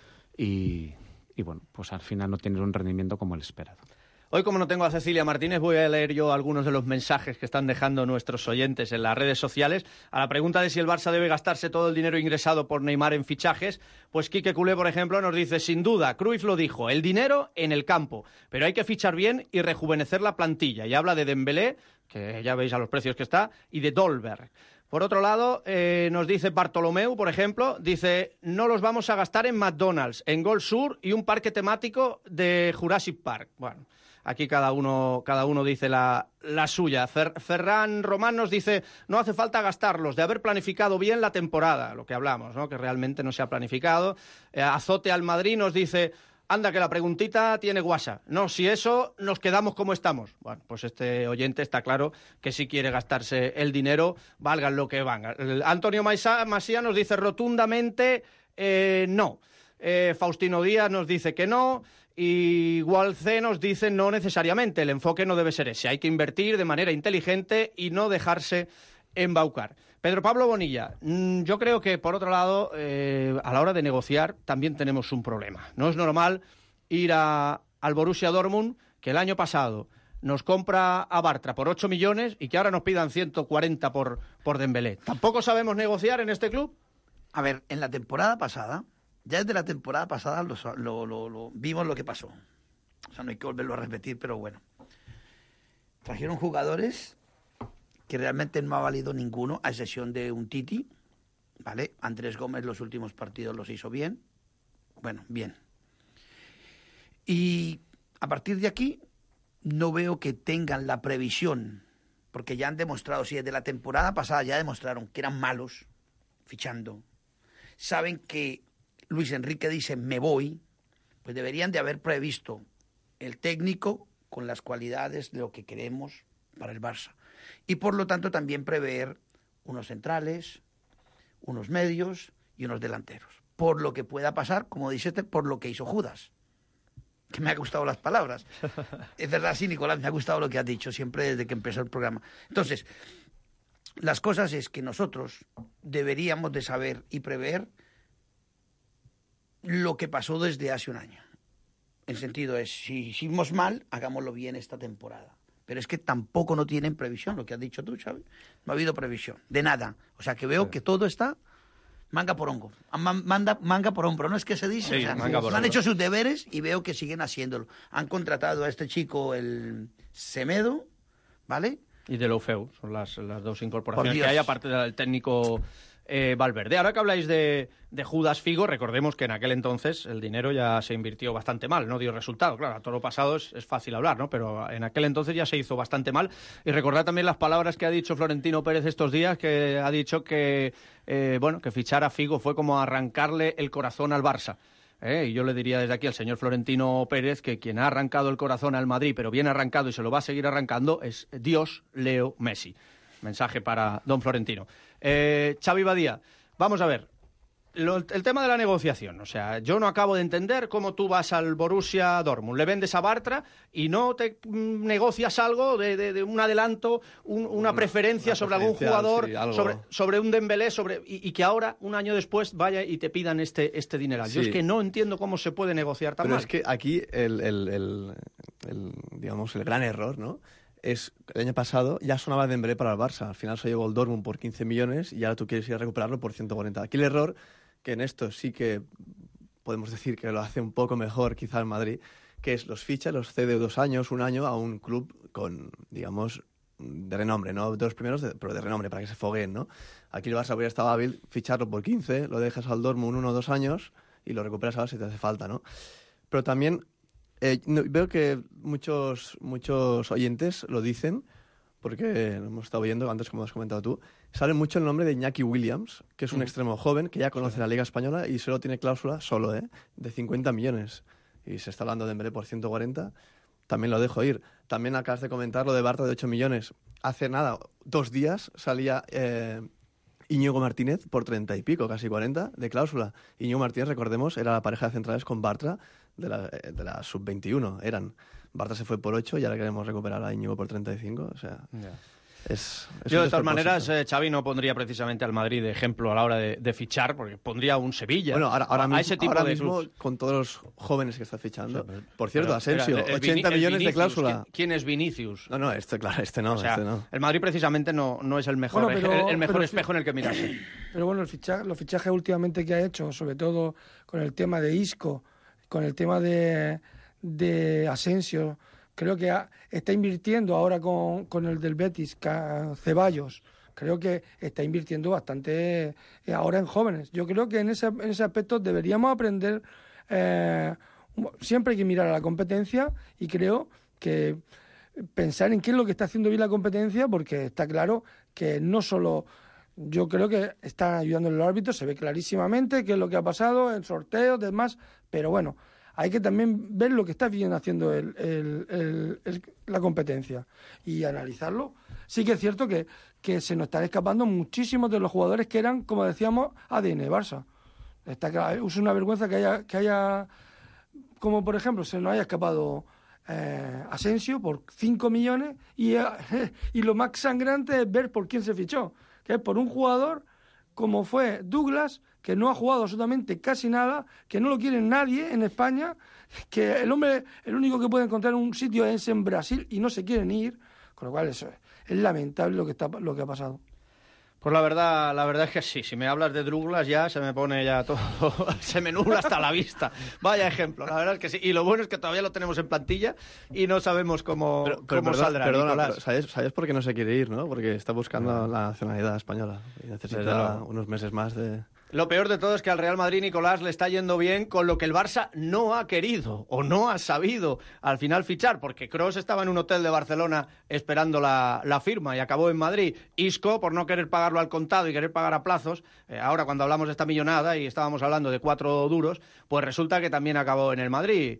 y, y bueno, pues al final no tener un rendimiento como el esperado. Hoy, como no tengo a Cecilia Martínez, voy a leer yo algunos de los mensajes que están dejando nuestros oyentes en las redes sociales. A la pregunta de si el Barça debe gastarse todo el dinero ingresado por Neymar en fichajes, pues Quique Culé, por ejemplo, nos dice, sin duda, Cruyff lo dijo, el dinero en el campo, pero hay que fichar bien y rejuvenecer la plantilla. Y habla de Dembélé, que ya veis a los precios que está, y de Dolberg. Por otro lado, eh, nos dice Bartolomeu, por ejemplo, dice, no los vamos a gastar en McDonald's, en Gold Sur y un parque temático de Jurassic Park. Bueno, aquí cada uno, cada uno dice la, la suya. Fer, Ferran Román nos dice, no hace falta gastarlos, de haber planificado bien la temporada, lo que hablamos, ¿no? Que realmente no se ha planificado. Eh, Azote al Madrid nos dice, anda, que la preguntita tiene guasa. No, si eso, nos quedamos como estamos. Bueno, pues este oyente está claro que si quiere gastarse el dinero, valgan lo que valga. Antonio Masía nos dice rotundamente eh, no. Eh, Faustino Díaz nos dice que no. Y Walce nos dice no necesariamente. El enfoque no debe ser ese. Hay que invertir de manera inteligente y no dejarse embaucar. Pedro Pablo Bonilla, yo creo que, por otro lado, eh, a la hora de negociar también tenemos un problema. No es normal ir a, al Borussia Dortmund, que el año pasado nos compra a Bartra por ocho millones y que ahora nos pidan ciento cuarenta por, por Dembélé. ¿Tampoco sabemos negociar en este club? A ver, en la temporada pasada, ya desde la temporada pasada lo, lo, lo, lo, vimos lo que pasó. O sea, no hay que volverlo a repetir, pero bueno. Trajeron jugadores que realmente no ha valido ninguno, a excepción de un Titi, ¿vale? Andrés Gómez los últimos partidos los hizo bien. Bueno, bien. Y a partir de aquí no veo que tengan la previsión, porque ya han demostrado, si desde la temporada pasada ya demostraron que eran malos fichando, saben que Luis Enrique dice me voy, pues deberían de haber previsto el técnico con las cualidades de lo que queremos para el Barça. Y por lo tanto también prever unos centrales, unos medios y unos delanteros. por lo que pueda pasar, como dice este, por lo que hizo Judas. Que me ha gustado las palabras. Es verdad, sí, Nicolás, me ha gustado lo que has dicho siempre desde que empezó el programa. Entonces, las cosas es que nosotros deberíamos de saber y prever lo que pasó desde hace un año. El sentido es, si hicimos mal, hagámoslo bien esta temporada. Pero es que tampoco no tienen previsión, lo que has dicho tú, Xavi. No ha habido previsión, de nada. O sea, que veo sí. que todo está manga por hongo. Manda, manga por hombro, ¿no es que se dice? Sí, o sea, manga por han hombro. Hecho sus deberes y veo que siguen haciéndolo. Han contratado a este chico, el Semedo, ¿vale? Y de Deulofeu, son las, las dos incorporaciones que hay, aparte del técnico eh, Valverde. Ahora que habláis de, de Judas Figo, recordemos que en aquel entonces el dinero ya se invirtió bastante mal, no dio resultado. Claro, a todo lo pasado es, es fácil hablar, ¿no? Pero en aquel entonces ya se hizo bastante mal. Y recordad también las palabras que ha dicho Florentino Pérez estos días, que ha dicho que, eh, bueno, que fichar a Figo fue como arrancarle el corazón al Barça. Eh, y yo le diría desde aquí al señor Florentino Pérez que quien ha arrancado el corazón al Madrid, pero bien arrancado y se lo va a seguir arrancando, es Dios, Leo Messi. Mensaje para don Florentino. Eh, Xavi Badía, vamos a ver, lo, el tema de la negociación. O sea, yo no acabo de entender cómo tú vas al Borussia Dortmund, le vendes a Bartra y no te mm, negocias algo de, de, de un adelanto, un, una, una preferencia una sobre algún jugador, sí, sobre, sobre un Dembélé, sobre y, y que ahora, un año después, vaya y te pidan este, este dineral. Sí. Yo es que no entiendo cómo se puede negociar tan Pero mal. Es que aquí el, el, el, el, digamos, el gran error, ¿no?, es el año pasado ya sonaba Dembélé para el Barça. Al final se llegó el Dortmund por quince millones y ahora tú quieres ir a recuperarlo por ciento cuarenta. Aquí el error, que en esto sí que podemos decir que lo hace un poco mejor quizá el Madrid, que es los ficha, los cede dos años, un año a un club con, digamos, de renombre, no de los primeros, de, pero de renombre, para que se fogueen, ¿no? Aquí el Barça hubiera estado hábil ficharlo por quince, lo dejas al Dortmund uno o dos años y lo recuperas ahora si te hace falta, ¿no? Pero también Eh, no, veo que muchos muchos oyentes lo dicen, porque lo hemos estado viendo antes, como has comentado tú, sale mucho el nombre de Iñaki Williams, que es un mm. extremo joven que ya conoce sí. la Liga Española y solo tiene cláusula, solo, ¿eh?, de cincuenta millones. Y se está hablando de Dembélé por ciento cuarenta, también lo dejo ir. También acabas de comentar lo de Bartra de ocho millones. Hace nada, dos días, salía eh, Íñigo Martínez por treinta y pico, casi cuarenta, de cláusula. Íñigo Martínez, recordemos, era la pareja de centrales con Bartra, de la, de la sub veintiuno eran. Bartra se fue por ocho y ahora queremos recuperar a Íñigo por treinta y cinco, o sea... Yeah. Es, es Yo, de todas maneras, eh, Xavi no pondría precisamente al Madrid de ejemplo a la hora de, de fichar, porque pondría un Sevilla. Bueno, ahora, ahora a mismo, ese tipo ahora de mismo clubs. Con todos los jóvenes que está fichando. Sí, pero, por cierto, pero, Asensio, espera, ochenta Vini, millones de cláusula. ¿quién, ¿Quién es Vinicius? No, no, este, claro, este no, o sea, este no. El Madrid precisamente no, no es el mejor, bueno, pero, el, el mejor espejo en el que mirarse. Pero bueno, el fichaje, los fichajes últimamente que ha hecho, sobre todo con el tema de Isco, con el tema de, de Asensio, creo que ha, está invirtiendo ahora con, con el del Betis, Ceballos. Creo que está invirtiendo bastante eh, ahora en jóvenes. Yo creo que en ese, en ese aspecto deberíamos aprender. Eh, siempre hay que mirar a la competencia y creo que pensar en qué es lo que está haciendo bien la competencia, porque está claro que no solo... Yo creo que están ayudando los árbitros, se ve clarísimamente qué es lo que ha pasado en sorteos, demás, pero bueno... Hay que también ver lo que está bien haciendo el, el, el, el, la competencia y analizarlo. Sí que es cierto que, que se nos están escapando muchísimos de los jugadores que eran, como decíamos, A D N Barça. Está claro, es una vergüenza que haya, que haya, como por ejemplo, se nos haya escapado eh, Asensio por cinco millones y, eh, y lo más sangrante es ver por quién se fichó, que es por un jugador como fue Douglas, que no ha jugado absolutamente casi nada, que no lo quiere nadie en España, que el hombre, el único que puede encontrar un sitio es en Brasil y no se quieren ir, con lo cual eso es, es lamentable lo que está, lo que ha pasado. Pues la verdad, la verdad es que sí, si me hablas de Douglas ya se me pone ya todo, se me nubla hasta la vista. Vaya ejemplo, la verdad es que sí. Y lo bueno es que todavía lo tenemos en plantilla y no sabemos cómo, pero, pero cómo perdón, saldrá. Perdona, pero ¿sabes, ¿sabes por qué no se quiere ir, no? Porque está buscando no. la nacionalidad española y necesita unos meses más de... Lo peor de todo es que al Real Madrid, Nicolás, le está yendo bien con lo que el Barça no ha querido o no ha sabido al final fichar, porque Kroos estaba en un hotel de Barcelona esperando la, la firma y acabó en Madrid. Isco, por no querer pagarlo al contado y querer pagar a plazos, eh, ahora cuando hablamos de esta millonada y estábamos hablando de cuatro duros, pues resulta que también acabó en el Madrid.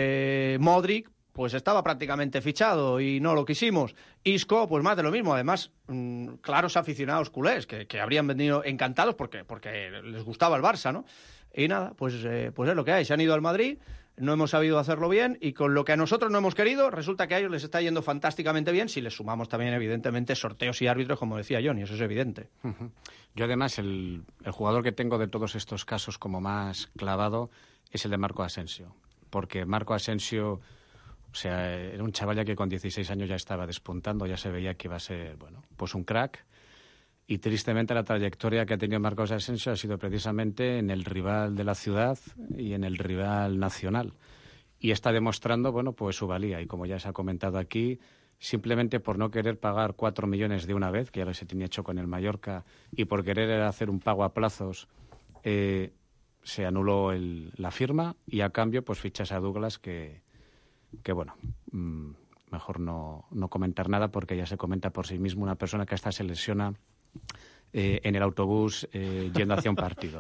Eh, Modric, pues estaba prácticamente fichado y no lo quisimos. Isco, pues más de lo mismo. Además, mmm, claros aficionados culés que, que habrían venido encantados porque, porque les gustaba el Barça, ¿no? Y nada, pues, eh, pues es lo que hay. Se han ido al Madrid, no hemos sabido hacerlo bien y con lo que a nosotros no hemos querido, resulta que a ellos les está yendo fantásticamente bien si les sumamos también, evidentemente, sorteos y árbitros, como decía Johnny, eso es evidente. Uh-huh. Yo, además, el, el jugador que tengo de todos estos casos como más clavado es el de Marco Asensio, porque Marco Asensio, o sea, era un chaval ya que con dieciséis años ya estaba despuntando, ya se veía que iba a ser, bueno, pues un crack. Y tristemente la trayectoria que ha tenido Marcos Asensio ha sido precisamente en el rival de la ciudad y en el rival nacional. Y está demostrando, bueno, pues su valía. Y como ya se ha comentado aquí, simplemente por no querer pagar cuatro millones de una vez, que ya lo se tenía hecho con el Mallorca, y por querer hacer un pago a plazos, eh, se anuló el, la firma y a cambio pues fichas a Douglas que, que bueno, mmm, mejor no, no comentar nada porque ya se comenta por sí mismo, una persona que hasta se lesiona Eh, en el autobús eh, yendo hacia un partido.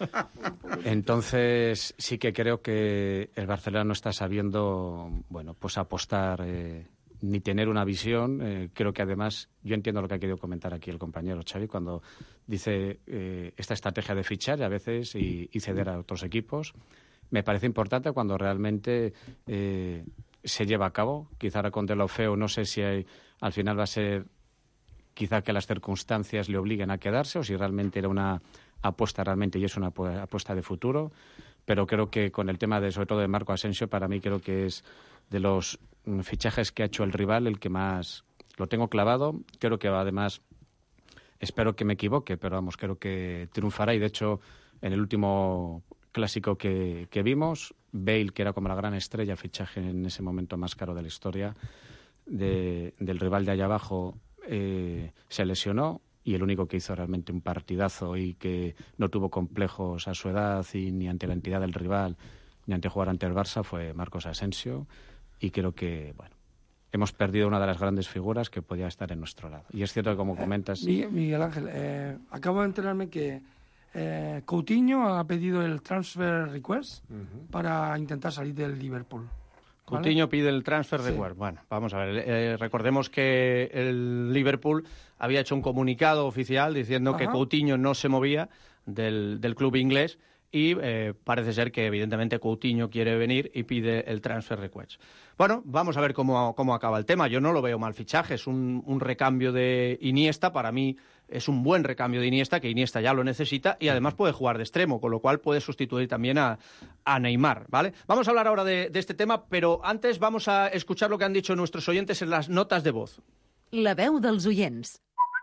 Entonces sí que creo que el Barcelona no está sabiendo, bueno, pues apostar eh, ni tener una visión. Eh, creo que además, yo entiendo lo que ha querido comentar aquí el compañero Xavi cuando dice eh, esta estrategia de fichar a veces y, y ceder a otros equipos. Me parece importante cuando realmente eh, se lleva a cabo. Quizá ahora con Deulofeu no sé si hay, al final va a ser quizá que las circunstancias le obliguen a quedarse o si realmente era una apuesta realmente y es una apuesta de futuro, pero creo que con el tema de, sobre todo de Marco Asensio, para mí creo que es de los fichajes que ha hecho el rival el que más lo tengo clavado. Creo que además, espero que me equivoque, pero vamos, creo que triunfará y de hecho en el último clásico que, que vimos, Bale, que era como la gran estrella, el fichaje en ese momento más caro de la historia de, del rival de allá abajo, Eh, se lesionó y el único que hizo realmente un partidazo y que no tuvo complejos a su edad y ni ante la entidad del rival ni ante jugar ante el Barça fue Marcos Asensio y creo que, bueno, hemos perdido una de las grandes figuras que podía estar en nuestro lado. Y es cierto que como comentas... Miguel, Miguel Ángel, eh, acabo de enterarme que eh, Coutinho ha pedido el transfer request uh-huh. para intentar salir del Liverpool. ¿Vale? Coutinho pide el transfer sí. request. Bueno, vamos a ver. Eh, recordemos que el Liverpool había hecho un comunicado oficial diciendo Ajá. que Coutinho no se movía del, del club inglés y eh, parece ser que evidentemente Coutinho quiere venir y pide el transfer request. Bueno, vamos a ver cómo, cómo acaba el tema. Yo no lo veo mal fichaje. Es un, un recambio de Iniesta. Para mí es un buen recambio de Iniesta, que Iniesta ya lo necesita y además puede jugar de extremo, con lo cual puede sustituir también a, a Neymar, ¿vale? Vamos a hablar ahora de, de este tema, pero antes vamos a escuchar lo que han dicho nuestros oyentes en las notas de voz. La veu dels oients.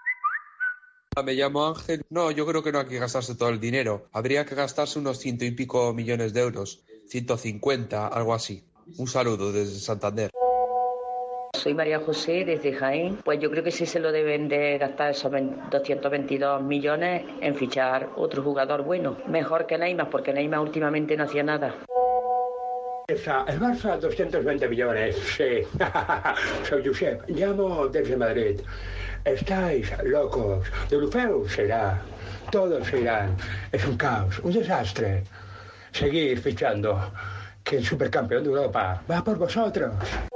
Me llamo Ángel. No, yo creo que no hay que gastarse todo el dinero. Habría que gastarse unos ciento y pico millones de euros. ciento cincuenta, algo así. Un saludo desde Santander. Soy María José desde Jaén. Pues yo creo que sí se lo deben de gastar esos doscientos veintidós millones en fichar otro jugador bueno. Mejor que Neymar, porque Neymar últimamente no hacía nada. El Barça, doscientos veinte millones, sí. Soy Josep, llamo desde Madrid. Estáis locos. Deulofeu será. Todos se irán. Es un caos, un desastre. Seguir fichando. Que el supercampeón de Europa va por vosotros.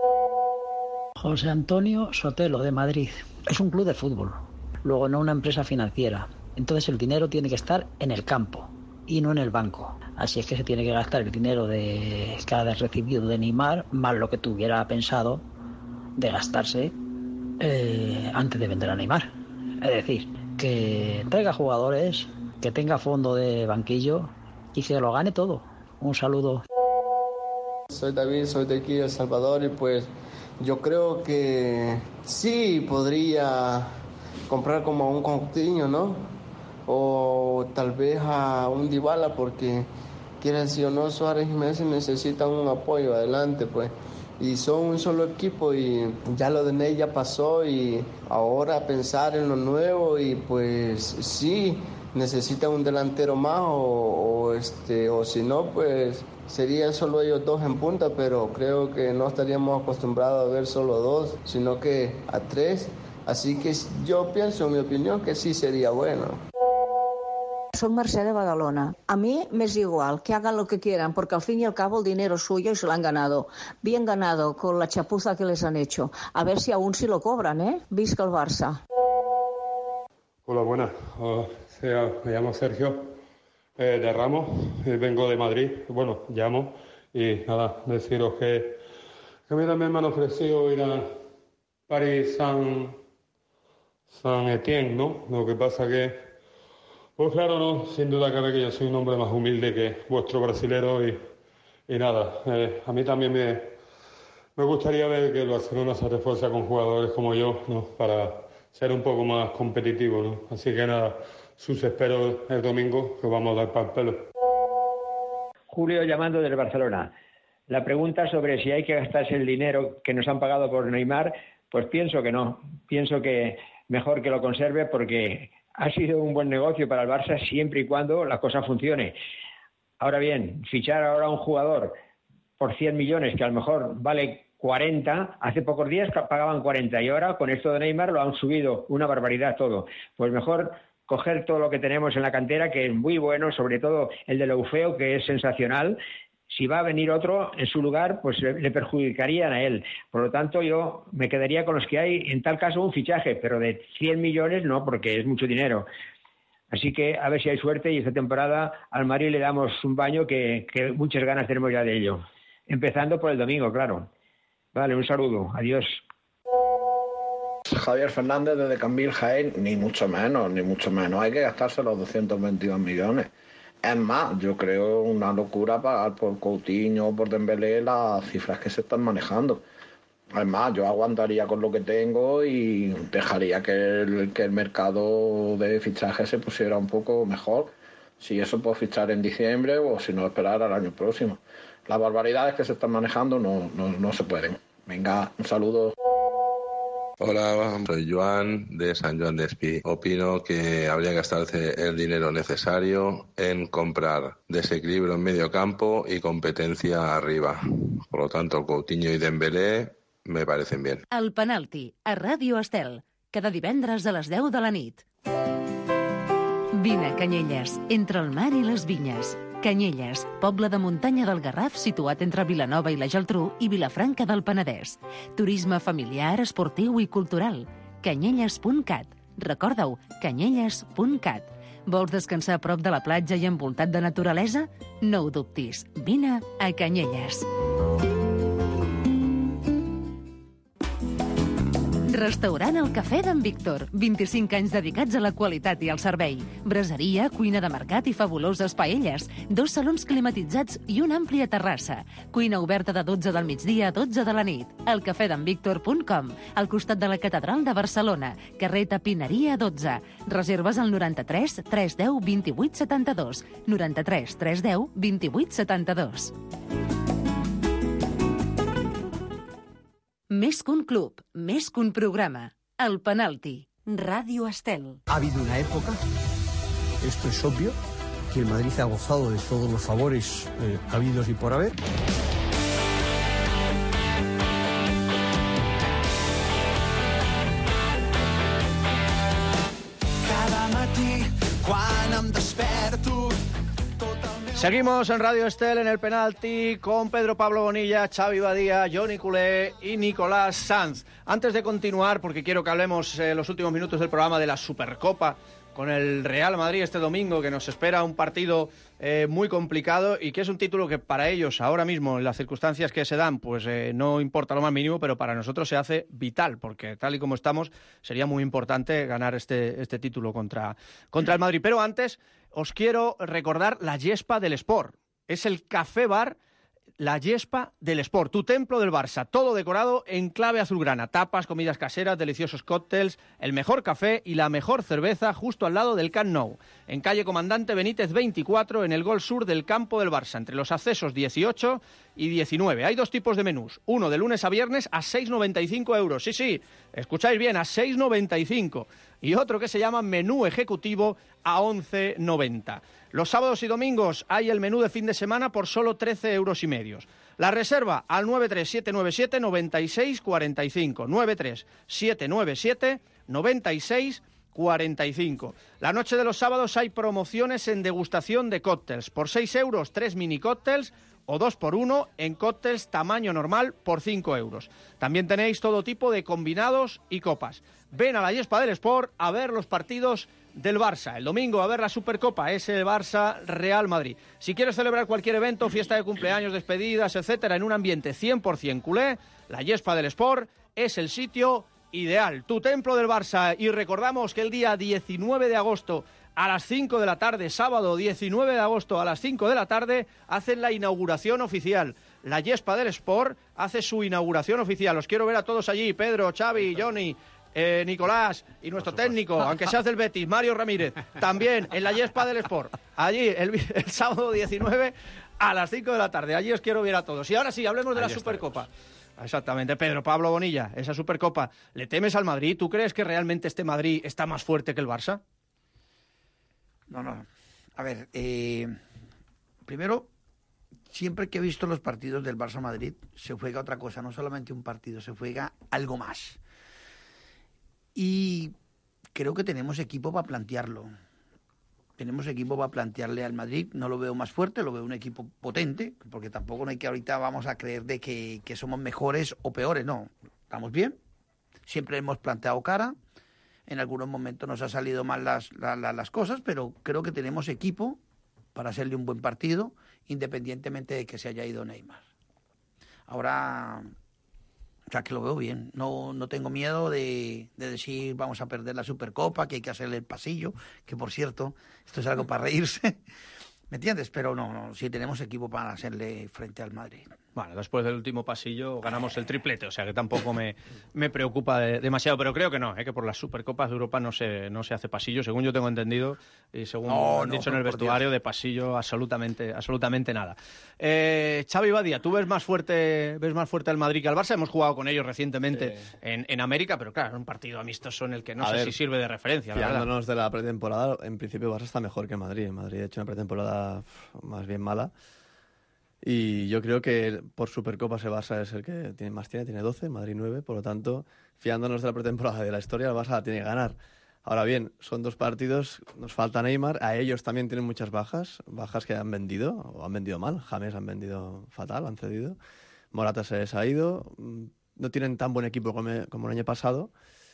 José Antonio Sotelo, de Madrid. Es un club de fútbol, luego no una empresa financiera. Entonces el dinero tiene que estar en el campo y no en el banco. Así es que se tiene que gastar el dinero de cada recibido de Neymar, más lo que tuviera pensado de gastarse eh, antes de vender a Neymar. Es decir, que traiga jugadores, que tenga fondo de banquillo y que lo gane todo. Un saludo. Soy David, soy de aquí de El Salvador y pues yo creo que sí podría comprar como a un Coutinho, ¿no? O tal vez a un Dybala porque quieren decir o no, Suárez y Messi necesitan un apoyo adelante, pues. Y son un solo equipo y ya lo de Ney ya pasó y ahora pensar en lo nuevo y pues sí, necesitan un delantero más o, o, este, o si no, pues serían solo ellos dos en punta, pero creo que no estaríamos acostumbrados a ver solo dos, sino que a tres. Así que yo pienso, en mi opinión, que sí sería bueno. Soy Mercè de Badalona. A mí me es igual, que hagan lo que quieran, porque al fin y al cabo el dinero es suyo y se lo han ganado. Bien ganado con la chapuza que les han hecho. A ver si aún sí lo cobran, ¿eh? Visca el Barça. Hola, buenas. Oh, sea, me llamo Sergio. eh, de Ramos, eh, vengo de Madrid, bueno, llamo y nada, deciros que, que a mí también me han ofrecido ir a París Saint, Saint Etienne, ¿no? Lo que pasa que, pues claro, no, sin duda cabe que yo soy un hombre más humilde que vuestro brasilero y, y nada, eh, a mí también me, me gustaría ver que el Barcelona se refuerza con jugadores como yo, ¿no? Para ser un poco más competitivo, ¿no? Así que nada, sus espero el domingo, que vamos a dar para el pelo. Julio llamando del Barcelona. La pregunta sobre si hay que gastarse el dinero que nos han pagado por Neymar, pues pienso que no. Pienso que mejor que lo conserve porque ha sido un buen negocio para el Barça siempre y cuando la cosa funcione. Ahora bien, fichar ahora a un jugador por cien millones, que a lo mejor vale cuarenta, hace pocos días pagaban cuarenta y ahora con esto de Neymar lo han subido una barbaridad todo. Pues mejor coger todo lo que tenemos en la cantera, que es muy bueno, sobre todo el de Loufeu, que es sensacional. Si va a venir otro en su lugar, pues le perjudicarían a él. Por lo tanto, yo me quedaría con los que hay, en tal caso un fichaje, pero de cien millones no, porque es mucho dinero. Así que a ver si hay suerte y esta temporada al Madrid le damos un baño que, que muchas ganas tenemos ya de ello. Empezando por el domingo, claro. Vale, un saludo. Adiós. Javier Fernández desde Cambil, Jaén, ni mucho menos, ni mucho menos. Hay que gastarse los doscientos veintidós millones. Es más, yo creo una locura pagar por Coutinho o por Dembélé las cifras que se están manejando. Es más, yo aguantaría con lo que tengo y dejaría que el, que el mercado de fichaje se pusiera un poco mejor. Si eso puedo fichar en diciembre o si no esperar al año próximo. Las barbaridades que se están manejando no, no, no se pueden. Venga, un saludo. Hola, soy Joan de San Joan de Espí. Opino que habría que gastarse el dinero necesario en comprar desequilibrio en medio campo y competencia arriba. Por lo tanto, Coutinho y Dembélé me parecen bien. El penalti, a Ràdio Estel, cada divendres a les deu de la nit. Vine a Canyelles, entre el mar i les vinyes. Canyelles, poble de muntanya del Garraf situat entre Vilanova i la Geltrú i Vilafranca del Penedès. Turisme familiar, esportiu i cultural. canyelles punt cat. Recorda-ho, canyelles punt cat. Vols descansar a prop de la platja i envoltat de naturalesa? No ho dubtis. Vine a Canyelles. Restaurant El Cafè d'en Víctor. vint-i-cinc anys dedicats a la qualitat i al servei. Braseria, cuina de mercat i fabuloses paelles. Dos salons climatitzats i una àmplia terrassa. Cuina oberta de dotze del migdia a dotze de la nit. el cafè d'en víctor punt com, al costat de la Catedral de Barcelona. Carrer Tapineria dotze. Reserves al noranta-tres tres deu vint-i-vuit setanta-dos. noranta-tres tres deu vint-i-vuit setanta-dos. Més que un club, més que un programa. El penalti. Ràdio Estel. Ha habido una época, esto es obvio, que el Madrid ha gozado de todos los favores eh, habidos y por haber. Cada matí, quan em desperto... Seguimos en Radio Estel en el penalti con Pedro Pablo Bonilla, Xavi Badía, Johnny Culé y Nicolás Sanz. Antes de continuar, porque quiero que hablemos en eh, los últimos minutos del programa de la Supercopa con el Real Madrid este domingo, que nos espera un partido eh, muy complicado y que es un título que para ellos ahora mismo, en las circunstancias que se dan, pues eh, no importa lo más mínimo, pero para nosotros se hace vital, porque tal y como estamos, sería muy importante ganar este, este título contra, contra el Madrid. Pero antes os quiero recordar la Yespa del Sport. Es el café bar La Yespa del Sport, tu templo del Barça, todo decorado en clave azulgrana. Tapas, comidas caseras, deliciosos cócteles, el mejor café y la mejor cerveza justo al lado del Camp Nou. En calle Comandante Benítez veinticuatro, en el gol sur del campo del Barça, entre los accesos dieciocho y diecinueve. Hay dos tipos de menús, uno de lunes a viernes a seis noventa y cinco euros. Sí, sí, escucháis bien, a seis noventa y cinco. Y otro que se llama menú ejecutivo a once noventa. Los sábados y domingos hay el menú de fin de semana por solo trece euros y medios. La reserva al nueve tres siete nueve siete nueve seis cuatro cinco, nueve tres siete nueve siete nueve seis cuatro cinco. La noche de los sábados hay promociones en degustación de cócteles. Por seis euros, tres mini cócteles o dos por uno en cócteles tamaño normal por cinco euros. También tenéis todo tipo de combinados y copas. Ven a la Yespa del Sport a ver los partidos del Barça. El domingo a ver la Supercopa es el Barça-Real Madrid. Si quieres celebrar cualquier evento, fiesta de cumpleaños, despedidas, etcétera, en un ambiente cien por ciento culé, la Yespa del Sport es el sitio ideal. Tu templo del Barça. Y recordamos que el día diecinueve de agosto a las cinco de la tarde, sábado diecinueve de agosto a las cinco de la tarde, hacen la inauguración oficial. La Yespa del Sport hace su inauguración oficial. Os quiero ver a todos allí, Pedro, Xavi, Johnny, eh, Nicolás y nuestro técnico, aunque seas del Betis, Mario Ramírez, también en la Yespa del Sport. Allí, el, el sábado diecinueve a las cinco de la tarde. Allí os quiero ver a todos. Y ahora sí, hablemos de la Supercopa. Exactamente, Pedro. Pablo Bonilla, esa Supercopa. ¿Le temes al Madrid? ¿Tú crees que realmente este Madrid está más fuerte que el Barça? No, no. A ver, eh, primero, siempre que he visto los partidos del Barça-Madrid, se juega otra cosa, no solamente un partido, se juega algo más. Y creo que tenemos equipo para plantearlo. Tenemos equipo para plantearle al Madrid. No lo veo más fuerte, lo veo un equipo potente, porque tampoco no hay que ahorita vamos a creer de que, que somos mejores o peores, no. Estamos bien, siempre hemos planteado cara. En algunos momentos nos ha salido mal las, las, las cosas, pero creo que tenemos equipo para hacerle un buen partido, independientemente de que se haya ido Neymar. Ahora, o sea, que lo veo bien. No, no tengo miedo de, de decir vamos a perder la Supercopa, que hay que hacerle el pasillo, que por cierto, esto es algo para reírse. ¿Me entiendes? Pero no, no, sí tenemos equipo para hacerle frente al Madrid. Bueno, después del último pasillo ganamos el triplete, o sea que tampoco me, me preocupa de, demasiado, pero creo que no, ¿eh? Que por las Supercopas de Europa no se, no se hace pasillo, según yo tengo entendido, y según no, han no, dicho en el vestuario, de pasillo absolutamente, absolutamente nada. Eh, Xavi Badia, ¿tú ves más fuerte ves más fuerte al Madrid que al Barça? Hemos jugado con ellos recientemente sí. en, en América, pero claro, es un partido amistoso en el que no A sé ver, si sirve de referencia. Fiándonos de la pretemporada, en principio Barça está mejor que Madrid. El Madrid ha hecho una pretemporada más bien mala. Y yo creo que por Supercopas el Barça es el que tiene más tiene, tiene doce, Madrid nueve, por lo tanto, fiándonos de la pretemporada de la historia, el Barça la tiene que ganar. Ahora bien, son dos partidos, nos falta Neymar, a ellos también tienen muchas bajas, bajas que han vendido, o han vendido mal, James han vendido fatal, han cedido, Morata se les ha ido, no tienen tan buen equipo como, como el año pasado.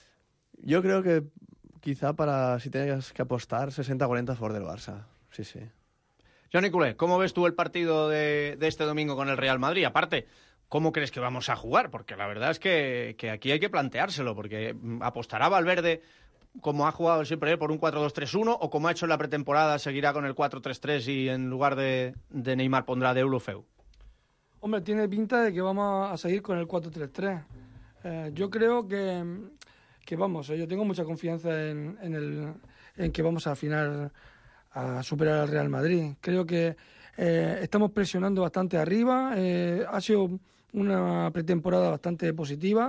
Yo creo que quizá para, si tienes que apostar, sesenta cuarenta a favor del Barça, sí, sí. Johnny Culé, ¿cómo ves tú el partido de, de este domingo con el Real Madrid? Aparte, ¿cómo crees que vamos a jugar? Porque la verdad es que, que aquí hay que planteárselo, porque apostará Valverde, como ha jugado siempre por un cuatro dos tres uno, o como ha hecho en la pretemporada, seguirá con el cuatro tres tres y en lugar de, de Neymar pondrá de Deulofeu. Hombre, tiene pinta de que vamos a seguir con el cuatro tres tres. Eh, yo creo que, que vamos, yo tengo mucha confianza en, en, el, en que vamos a final a superar al Real Madrid. Creo que eh, estamos presionando bastante arriba, eh, ha sido una pretemporada bastante positiva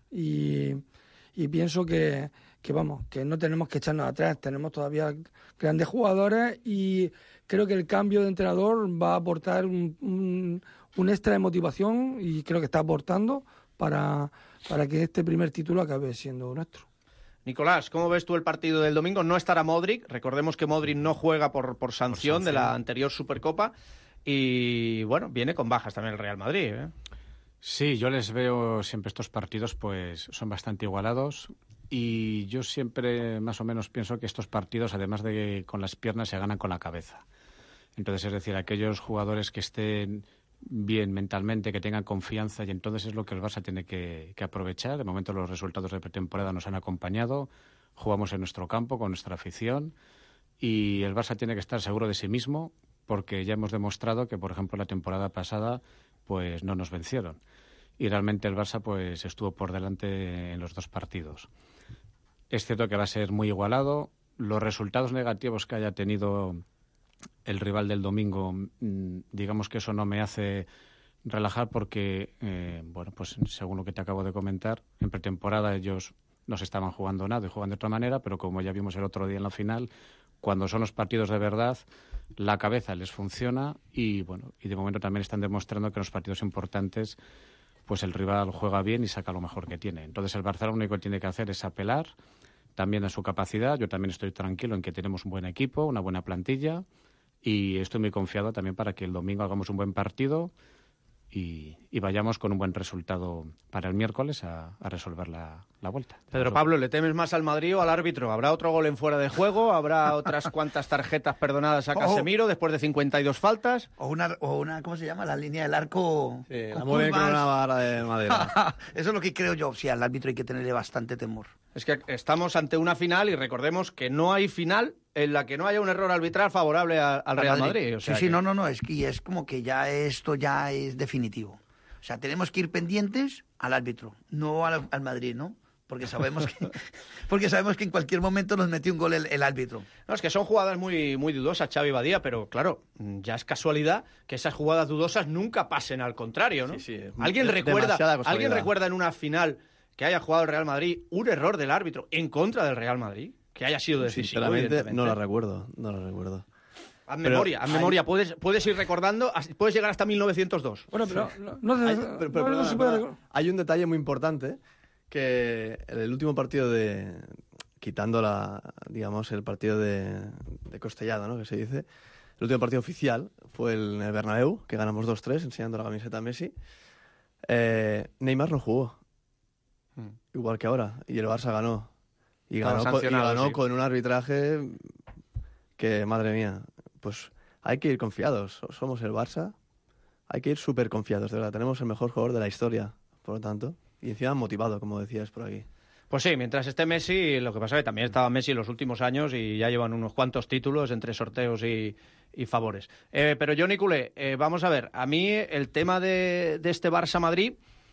y, y pienso que, que vamos, que no tenemos que echarnos atrás, tenemos todavía grandes jugadores y creo que el cambio de entrenador va a aportar un, un, un extra de motivación y creo que está aportando para, para que este primer título acabe siendo nuestro. Nicolás, ¿cómo ves tú el partido del domingo? No estará Modric, recordemos que Modric no juega por, por, sanción, por sanción de la anterior Supercopa y bueno, viene con bajas también el Real Madrid, ¿eh? Sí, yo les veo siempre estos partidos pues son bastante igualados y yo siempre más o menos pienso que estos partidos, además de que con las piernas, se ganan con la cabeza. Entonces, es decir, aquellos jugadores que estén bien mentalmente, que tengan confianza, y entonces es lo que el Barça tiene que, que aprovechar. De momento los resultados de pretemporada nos han acompañado, jugamos en nuestro campo con nuestra afición y el Barça tiene que estar seguro de sí mismo porque ya hemos demostrado que, por ejemplo, la temporada pasada pues no nos vencieron y realmente el Barça pues estuvo por delante en los dos partidos. Es cierto que va a ser muy igualado. Los resultados negativos que haya tenido el rival del domingo, digamos que eso no me hace relajar porque, eh, bueno, pues según lo que te acabo de comentar, en pretemporada ellos no se estaban jugando nada y juegan de otra manera, pero como ya vimos el otro día en la final, cuando son los partidos de verdad, la cabeza les funciona y, bueno, y de momento también están demostrando que en los partidos importantes pues el rival juega bien y saca lo mejor que tiene. Entonces el Barça lo único que tiene que hacer es apelar también a su capacidad. Yo también estoy tranquilo en que tenemos un buen equipo, una buena plantilla y estoy muy confiado también para que el domingo hagamos un buen partido y, y vayamos con un buen resultado para el miércoles a, a resolver la, la vuelta. Pedro Pablo, ¿le temes más al Madrid o al árbitro? ¿Habrá otro gol en fuera de juego? ¿Habrá otras cuantas tarjetas perdonadas a Casemiro después de cincuenta y dos faltas? O una, o una ¿cómo se llama? La línea del arco. Sí, la mueven con una vara de madera. Eso es lo que creo yo. Sí, al árbitro hay que tenerle bastante temor. Es que estamos ante una final y recordemos que no hay final en la que no haya un error arbitral favorable a, al Real Madrid. Madrid. O sea sí, sí, que... no, no, no. Es que es como que ya esto ya es definitivo. O sea, tenemos que ir pendientes al árbitro, no al, al Madrid, ¿no? Porque sabemos que porque sabemos que en cualquier momento nos metió un gol el, el árbitro. No, es que son jugadas muy, muy dudosas, Xavi Badía, pero claro, ya es casualidad que esas jugadas dudosas nunca pasen al contrario, ¿no? Sí, sí, ¿Alguien recuerda, ¿Alguien recuerda en una final que haya jugado el Real Madrid un error del árbitro en contra del Real Madrid? Que haya sido decisivo, sinceramente, no lo recuerdo, no lo recuerdo. Haz memoria, haz memoria. Puedes, puedes ir recordando, puedes llegar hasta mil novecientos dos. Bueno, pero no, no, no, hay, pero, pero, no, no perdona, se puede perdona. Hay un detalle muy importante, que en el último partido de... Quitando la, digamos, el partido de, de Costellado, ¿no? Que se dice. El último partido oficial fue el, el Bernabéu, que ganamos dos tres, enseñando la camiseta a Messi. Eh, Neymar no jugó. Hmm. Igual que ahora. Y el Barça ganó. Y ganó, con, y ganó sí. con un arbitraje que, madre mía, pues hay que ir confiados. Somos el Barça, hay que ir súper confiados, de verdad. Tenemos el mejor jugador de la historia, por lo tanto. Y encima motivado, como decías por aquí. Pues sí, mientras esté Messi, lo que pasa es que también estaba Messi en los últimos años y ya llevan unos cuantos títulos entre sorteos y, y favores. Eh, pero Johnny Culé, eh, vamos a ver, a mí el tema de, de este Barça-Madrid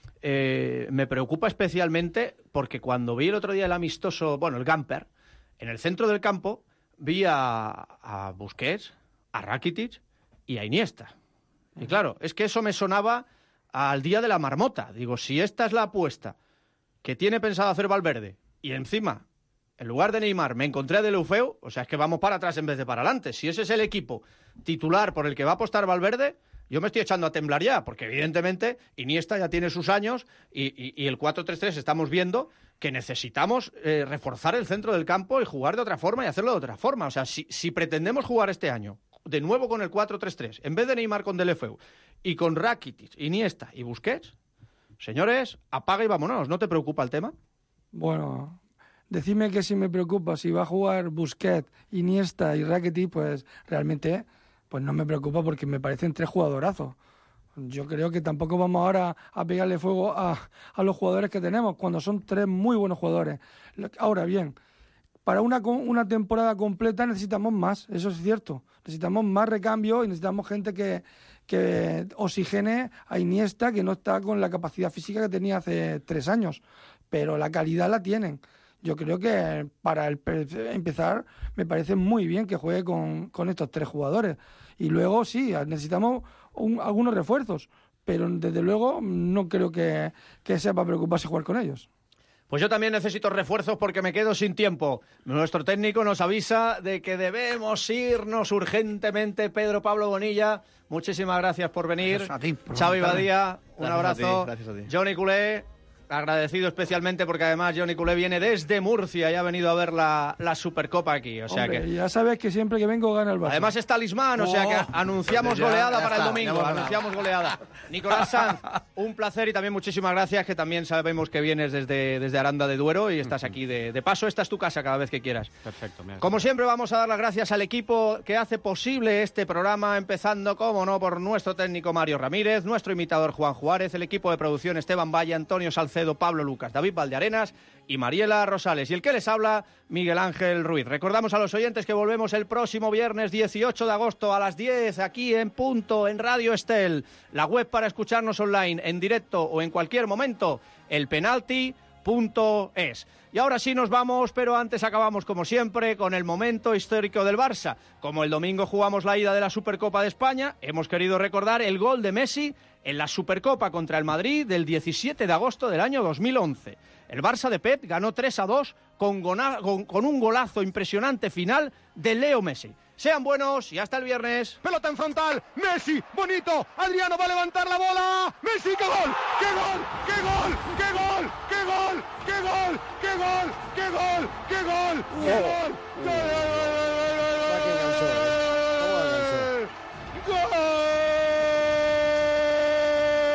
eh, me preocupa especialmente porque cuando vi el otro día el amistoso, bueno, el Gamper, en el centro del campo vi a, a Busquets, a Rakitic y a Iniesta. Y claro, es que eso me sonaba al día de la marmota. Digo, si esta es la apuesta que tiene pensado hacer Valverde, y encima, en lugar de Neymar, me encontré a Deulofeu, o sea, es que vamos para atrás en vez de para adelante. Si ese es el equipo titular por el que va a apostar Valverde, yo me estoy echando a temblar ya, porque evidentemente Iniesta ya tiene sus años y, y, y el cuatro tres tres estamos viendo que necesitamos eh, reforzar el centro del campo y jugar de otra forma y hacerlo de otra forma. O sea, si, si pretendemos jugar este año de nuevo con el cuatro tres tres, en vez de Neymar con Deulofeu y con Rakitic, Iniesta y Busquets, señores, apaga y vámonos. ¿No te preocupa el tema? Bueno, decime que si me preocupa, si va a jugar Busquets, Iniesta y Rakitic, pues realmente pues no me preocupa porque me parecen tres jugadorazos. Yo creo que tampoco vamos ahora a pegarle fuego a, a los jugadores que tenemos, cuando son tres muy buenos jugadores. Ahora bien, para una, una temporada completa necesitamos más, eso es cierto. Necesitamos más recambio y necesitamos gente que... que oxigene a Iniesta, que no está con la capacidad física que tenía hace tres años, pero la calidad la tienen. Yo creo que para el, empezar me parece muy bien que juegue con, con estos tres jugadores. Y luego sí, necesitamos un, algunos refuerzos, pero desde luego no creo que, que sea para preocuparse jugar con ellos. Pues yo también necesito refuerzos porque me quedo sin tiempo. Nuestro técnico nos avisa de que debemos irnos urgentemente. Pedro Pablo Bonilla, muchísimas gracias por venir. Gracias a ti, por Xavi Badía, un gracias abrazo. A ti, gracias a ti. Johnny Culé, agradecido especialmente porque además Johnny Culé viene desde Murcia y ha venido a ver la, la Supercopa aquí. O sea Hombre, que ya sabes que siempre que vengo gana el Barça. Además es talismán, o sea que Oh, anunciamos ya, goleada ya para está, el domingo, ya hemos anunciamos goleada. Nicolás Sanz, un placer y también muchísimas gracias, que también sabemos que vienes desde, desde Aranda de Duero y estás aquí de, de paso. Esta es tu casa cada vez que quieras. Perfecto. Me Como siempre vamos a dar las gracias al equipo que hace posible este programa, empezando, como no, por nuestro técnico Mario Ramírez, nuestro imitador Juan Juárez, el equipo de producción Esteban Valle, Antonio Salcedo, Pablo Lucas, David Valdearenas y Mariela Rosales. Y el que les habla, Miguel Ángel Ruiz. Recordamos a los oyentes que volvemos el próximo viernes dieciocho de agosto a las diez, aquí en punto, en Radio Estel. La web para escucharnos online, en directo o en cualquier momento, elpenalti punto es. Y ahora sí nos vamos, pero antes acabamos, como siempre, con el momento histórico del Barça. Como el domingo jugamos la ida de la Supercopa de España, hemos querido recordar el gol de Messi en la Supercopa contra el Madrid del diecisiete de agosto del año dos mil once. El Barça de Pep ganó tres a dos con, gona, con, con un golazo impresionante final de Leo Messi. Sean buenos y hasta el viernes. Pelota en frontal, Messi, bonito, Adriano va a levantar la bola, Messi, ¡qué gol! ¡Qué gol! ¡Qué gol! ¡Qué gol! ¡Qué gol! ¡Qué gol! ¡Qué gol! ¡Qué gol! ¡Qué gol! ¡Qué gol! ¡Gol! ¡Gol!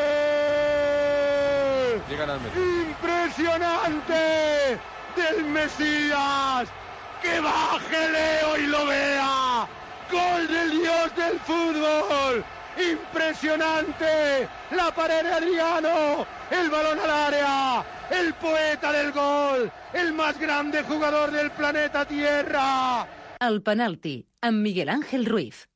impresionante del Mesías. ¡Que baje Leo y lo vea! ¡Gol del dios del fútbol! ¡Impresionante! La pared de Adriano, el balón al área, el poeta del gol, el más grande jugador del planeta Tierra. El penalti, amb Miguel Ángel Ruiz.